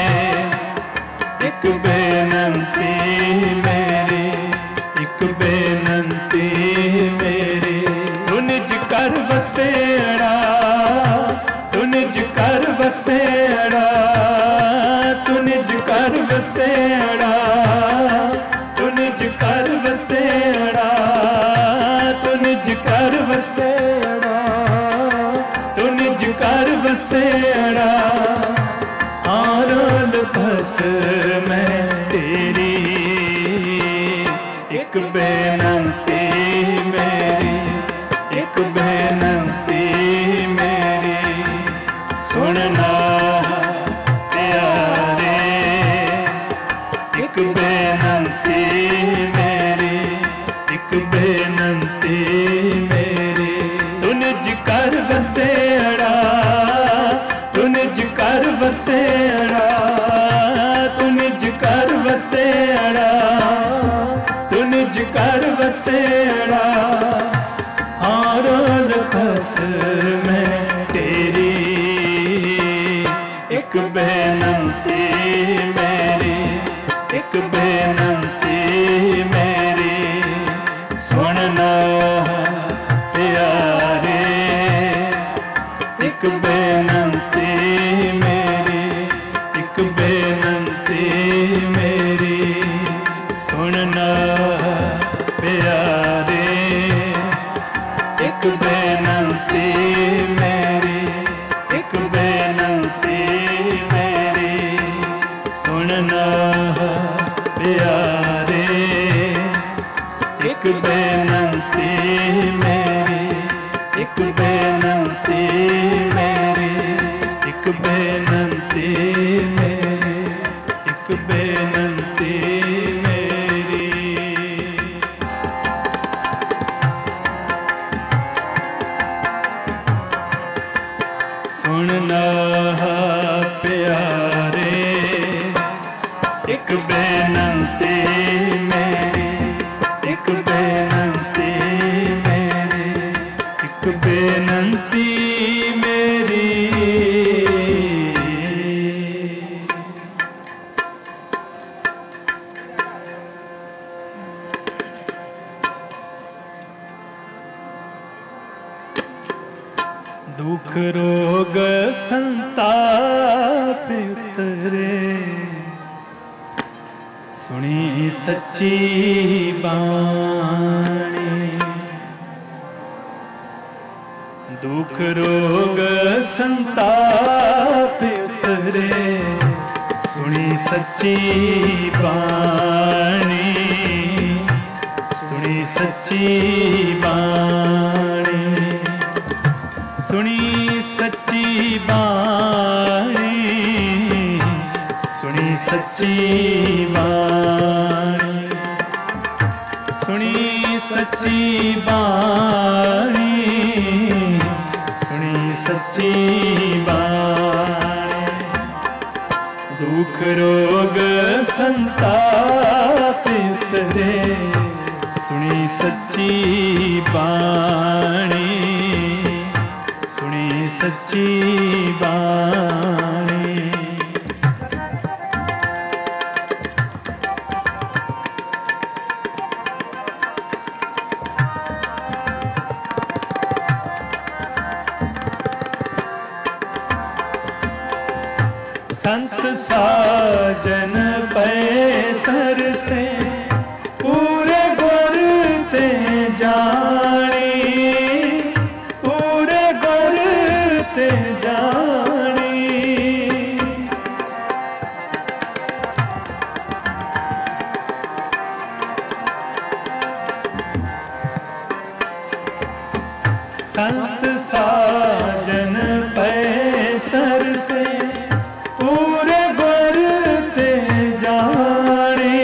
एक बेनंती मेरी, एक बेनंती मेरी। तू निज कर वसेड़ा, तू निज कर वसेड़ा, तू निज कर वसेड़ा, तू निज कर वसेड़ा, तू निज कर वसेड़ा, तू निज कर वसेड़ा। और बस मैं तेरी एक बेनंती मेरी, एक बेनंती मेरी सुनना प्यारे। एक बेनंती मेरी, एक बेनंती मेरी। तू निज कर वसेड़ा, तू निज कर वसेड़ा, तू निज कर वसेड़ा, तू निज कर वसेड़ा। और बस मैं तेरी एक बेनंती मेरी, एक बेनंती मेरी सुनना प्यारे। एक बेनंती मेरी, एक बेनंती मेरी सुनना प्यारे। एक बेनंती मेरी, एक बेनंती मेरी सुनना प्यारे। एक बेनंती मेरी, एक बेनंती मेरी, एक बेनंती मेरी, एक बेनंती मेरी। सुनना प्यारे। एक बेनंती मेरी, एक बेनंती मेरी, एक बेनंती मेरी। दुख रोग संताप उतरे सुनी सच्ची बाणी। दुख रोग संताप उतरे सुनी सच्ची बाणी, सुनी सच्ची बाणी, सुनी सच्ची बाणी, सुनी सच्ची बाणी, सुनी सच्ची बाणी, सुनी सच्ची बाणी। दुख रोग संताप उतरे सुनी सच्ची बाणी, सुनी सच्ची बाणी। संत साजन पैसर से पूरे गुर ते जानी, पूरे गुर ते जानी। संत साजन पै सर से पूरे गुर ते जाने,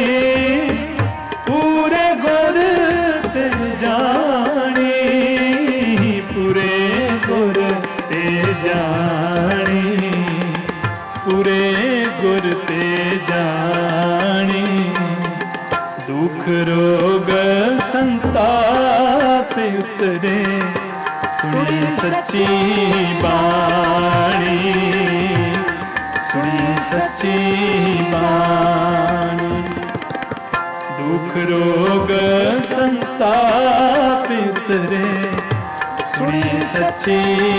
पूरे गुर ते जाने, पूरे गुर ते जाने, पूरे गुर ते जाने। दुख रोग संताप उतरे सुनी सच्ची बाणी, सुनी सच्ची बाणी। दुख रोग संताप उतरे सुनी सच्ची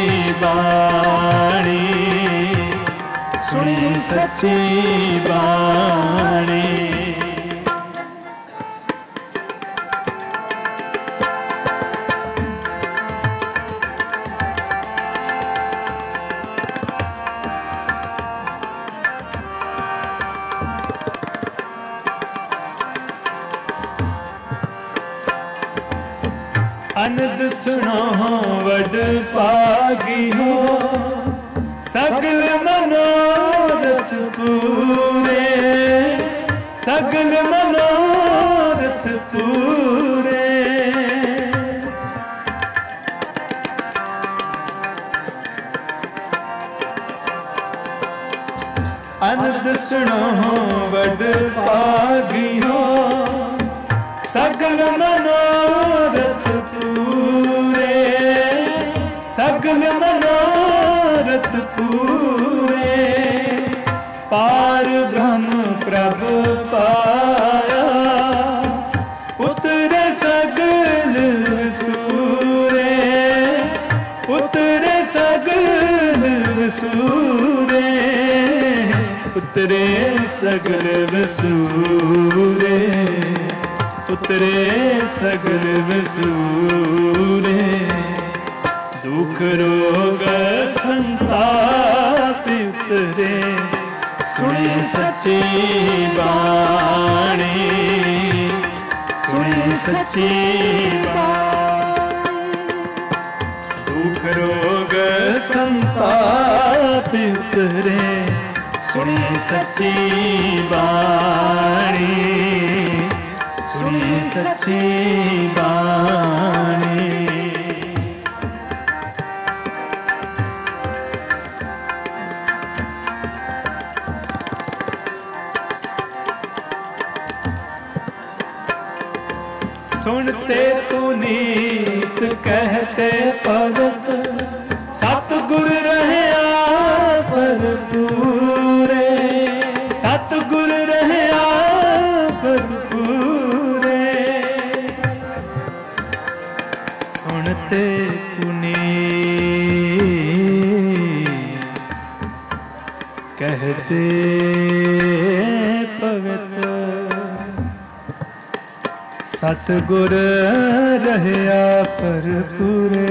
बाणी, सुनी सच्ची बाणी। अनद सुनो वड पागी हो, सगल मनोरथ पूरे, सगल मनोरथ पूरे। अनद सुनो वड पागी हो, सगल मनोरथ पूरे, सगल मनोरथ पूरे। पार ब्रह्म प्रभु पाया, उतरे सगल सूरे, उतरे सगल सूरे, उतरे सगल वसूरे, उतरे सगल वसूरे। दुख रोग संताप उतरे सुनी सच्ची बाणी, सुनी सच्ची बाणी। दुख रोग संताप उतरे सुनी सच्ची बाणी, सुनी सच्ची बाणी। सुनते पुनीत कहते पवत, सतगुर रहया भरपूरे, सतगुर रहया भरपूरे। सुनते पुनीत कहते पवित्र, सतगुर रहया भरपूरे,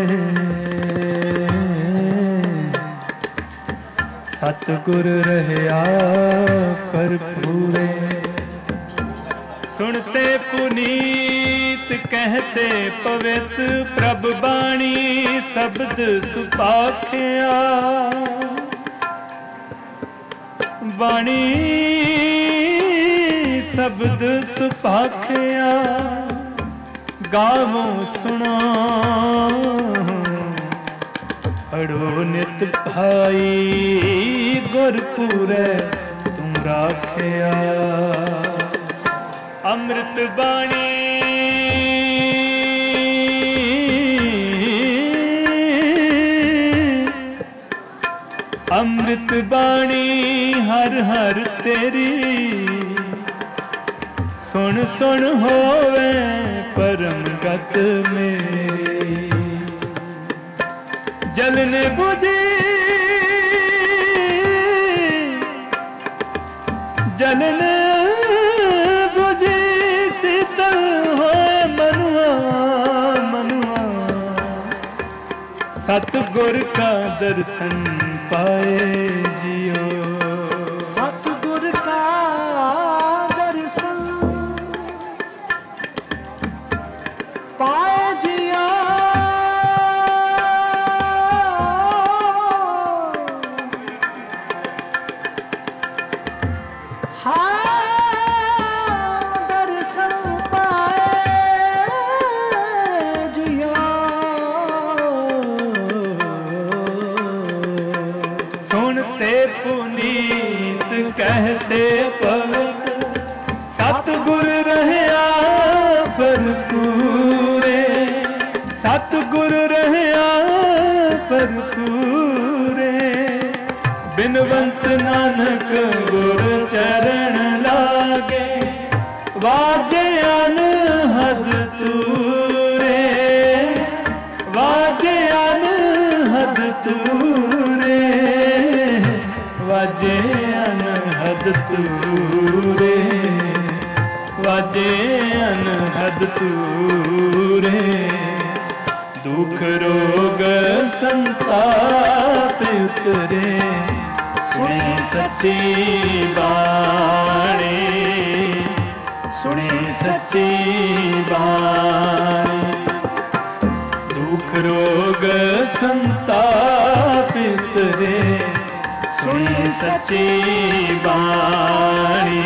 सतगुर रहया भरपूरे। सुनते पुनीत कहते पवित, प्रभ बाणी शब्द सुपाख्या, बाणी शब्द सुपाख्या। गावो सुनो अड़ो नित भाई, गुरपुरे तुम राख्या। अमृत बाणी अमृत बाणी हर हर तेरी, सुन सुन होवे परम गत में। जलने बुझे जलने बुझे शीतल हो मनुआ मनुआ। सतगुर का दर्शन पाए जियो, सतगुर का दर्शन पाए जियो। कहते पवित्र सतगुर रहया भरपूरे, सतगुर रहया भरपूरे। बिनवंत नानक गुर चरण लागे, वाजे अनहद तूरे, वाजे अनहद तूरे, वाजे अनहद तूरे, वाजे अनहद तूरे। दुख रोग संताप उतरे, सुने सच्ची बाणी, सुने सच्ची बाणी। दुख रोग संताप उतरे, सुनी सच्ची बाणी,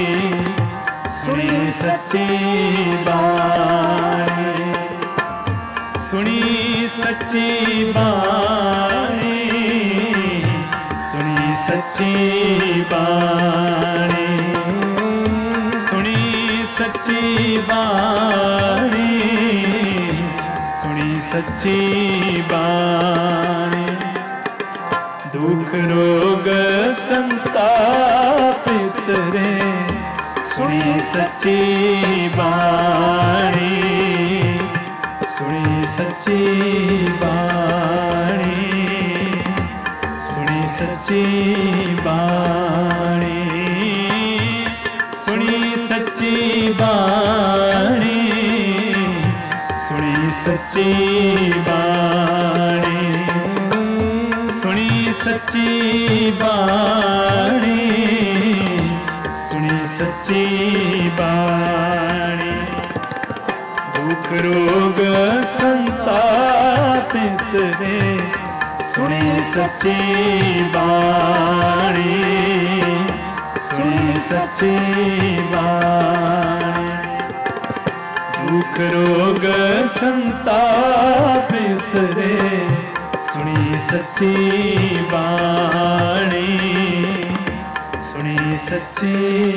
सुनी सच्ची बाणी, सुनी सच्ची बाणी, सुनी सच्ची बाणी, सुनी सच्ची बाणी, सुनी सच्ची बाणी। दुख रोग संताप उतरे, सुनी सच्ची बाणी, सुनी सच्ची बाणी, सुनी सच्ची बाणी, सुनी सच्ची बाणी, सुनी सच्ची बाणी, सुनी सच्ची बाणी, सुनी सच्ची बाणी। दुख रोग संताप उतरे, सुनी सच्ची बाणी, सुनी सच्ची बाणी। दुख रोग संताप उतरे, सुनी सच्ची बाणी, सुनी सच्ची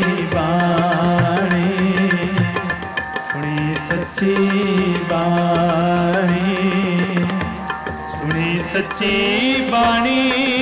बाणी, सुनी सच्ची बाणी, सुनी सच्ची बाणी।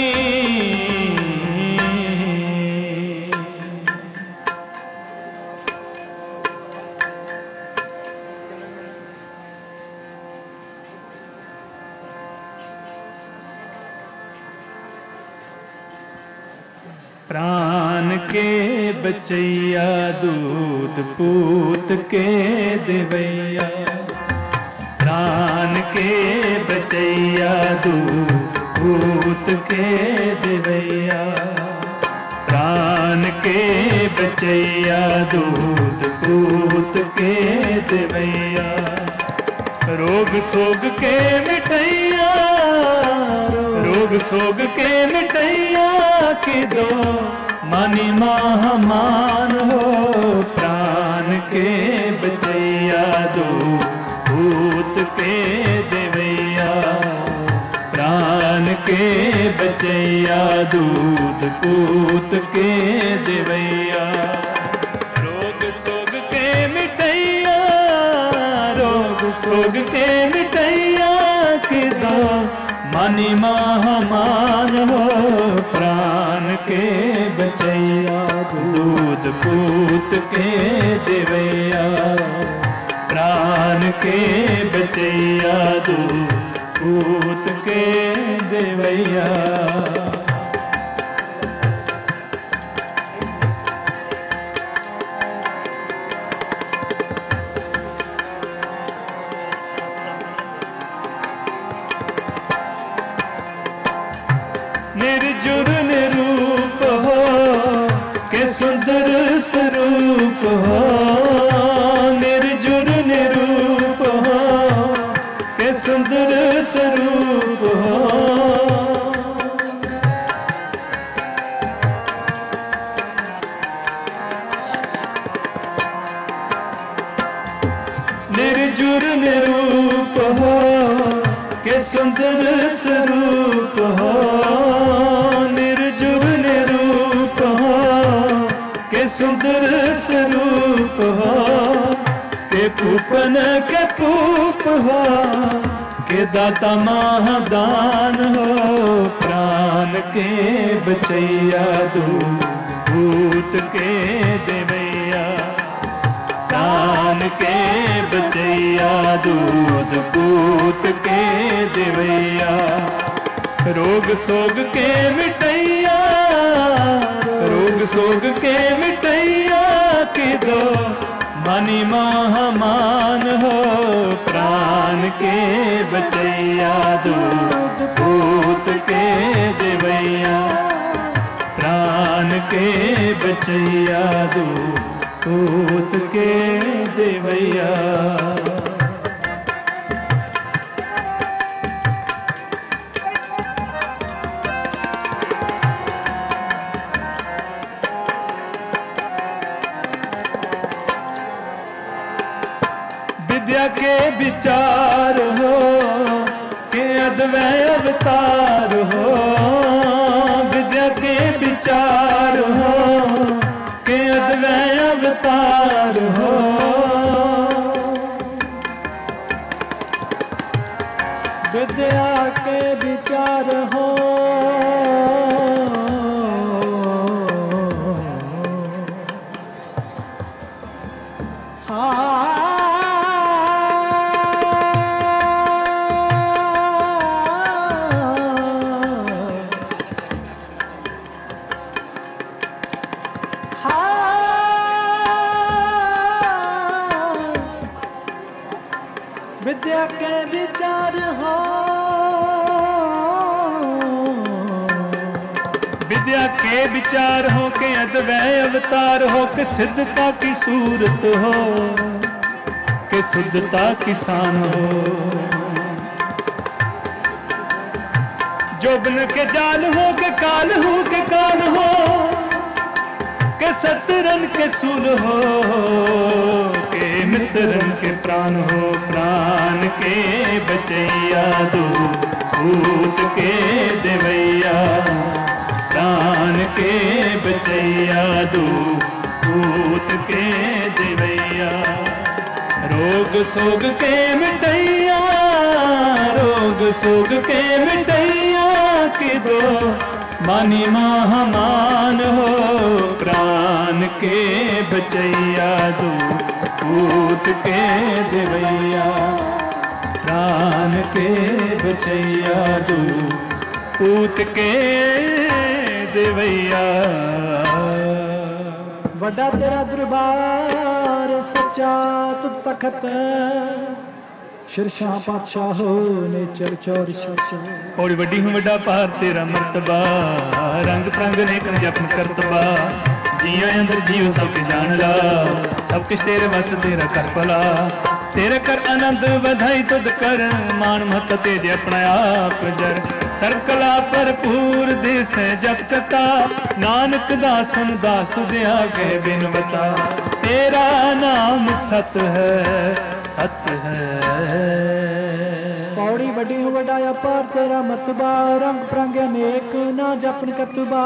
प्राण के बचैया दूध पूत के देवैया, प्राण के बचैया दूध पूत के देवैया, प्राण के बचैया दूध पूत के देवैया। रोग सोग के मिटैया, रोग सोग के मिटैया के दो मानी महामान हो। प्राण के बचैया दो भूत के देवैया, प्राण के बचैया दूध पूत के देवैया। रोग सोग के मिटैया, रोग सोग के मिटैया के दो मानी महामान हो। प्राण के बचैया दूध पूत के देवैया, प्राण के बचैया दूध पूत के देवैया। निर्जुर निरूप हो के सुंदर स्वरूप हो, निर्जुर निरूप हो के सुंदर स्वरूप हो। निर्जुर निरूप हो के सुंदर स्वरूप हो, निर्जुर निरूप हो के सुंदर स्वरूप हो, के पूपन के पूप हो के दाता महादान हो, प्राण के बचैया दूत के देवैया, प्राण के बचैया दूध पूत के देवैया, रोग सोग के मिटैया, रोग सोग के मिटैया के दो मनी महामान हो, प्राण के बचैया दूध पूत के देवैया, प्राण के बचैया दूध पूत के देवैया। विद्या के विचार हो के अद्वैय अवतार हो, विद्या के विचार हो के अद्वैय अवतार हो, विद्या के विचार हो विद्या के विचार हो, विद्या के विचार हो के अद्वैय अवतार हो, के सिद्धता की सूरत हो के शुद्धता की शान हो, जोबन के जाल हो के काल हो के काल हो, के सतरन के सूल हो के मित्रन के प्राण हो, प्राण के बचैया दूध पूत के देवैया, प्राण के बचैया दूध पूत के देवैया, रोग सोग के मिटैया, रोग सोग के मिटैया के दो मानी महामान हो, प्राण के बचैया दूध पूत के देवैया, प्राण के बचैया दूध पूत के देवैया। वड्डा तेरा दरबार सच्चा तुझ तखत, शिरशाह पातशाह ने चर चौर शिरशाह, और वड्डी हूँ वड्डा पार तेरा मर्तबा, रंग प्रंग ने कर जपन करतबा, जिया अंदर जीव सब जान ला, सब कुछ तेरे बस तेरा कर भला, तेरे कर आनंद बधाई तुद कर, मान महत तेज अपना आप जर, सर्व कला भरपूर देश जप कता, नानक दासन दास तुझ आगे बिन बता, तेरा नाम सत है सत है। पौड़ी वड्डी हूँ वड्डाया पार तेरा मर्तबा, रंग प्रंग अनेक ना जपन करतबा,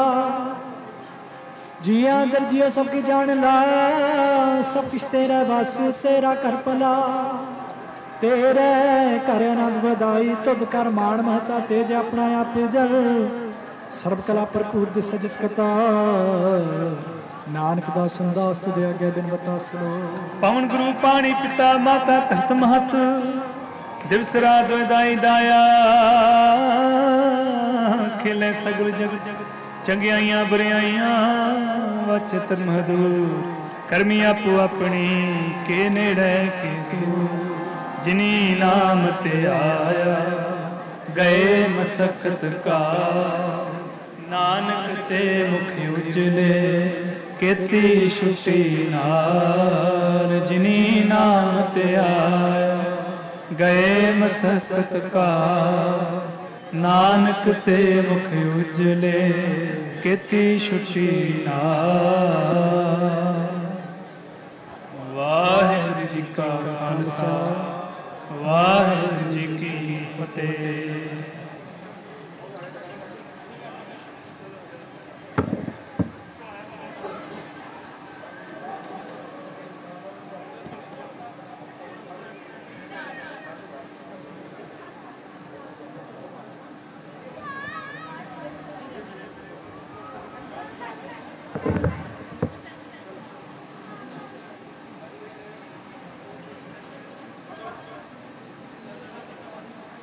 जिया अंदर जियो सबकी जान ला, सब कुछ तेरा बस तेरा कर भला, तेरे कर आनंद बधाई तुद कर मान महता तेज अपना आप जल, सर्व कला भरपूर दिस जिस करता, नानक दासन दास तुझे आगे बिन बता सुनो। पवन गुरु पानी पिता माता तहत महत, दिवस रात दाई दाया, खिले सगल जग चंगियाइयां बुरियाइयां वचत मधुर, करमी आपो अपनी के नेड़े के दूर, जिनी नाम ते आया गए मसकत का, नानक ते मुख उजले केती छुटी नार, जिनी नाम ते आया गए मसकत का, नानक ते मुख उजले केती छुटी नार। वाहिगुरू जी का खालसा ਖਾਲਸਾ ਵਾਹਿਗੁਰੂ ਜੀ ਕੀ ਫਤਿਹ। Thank you.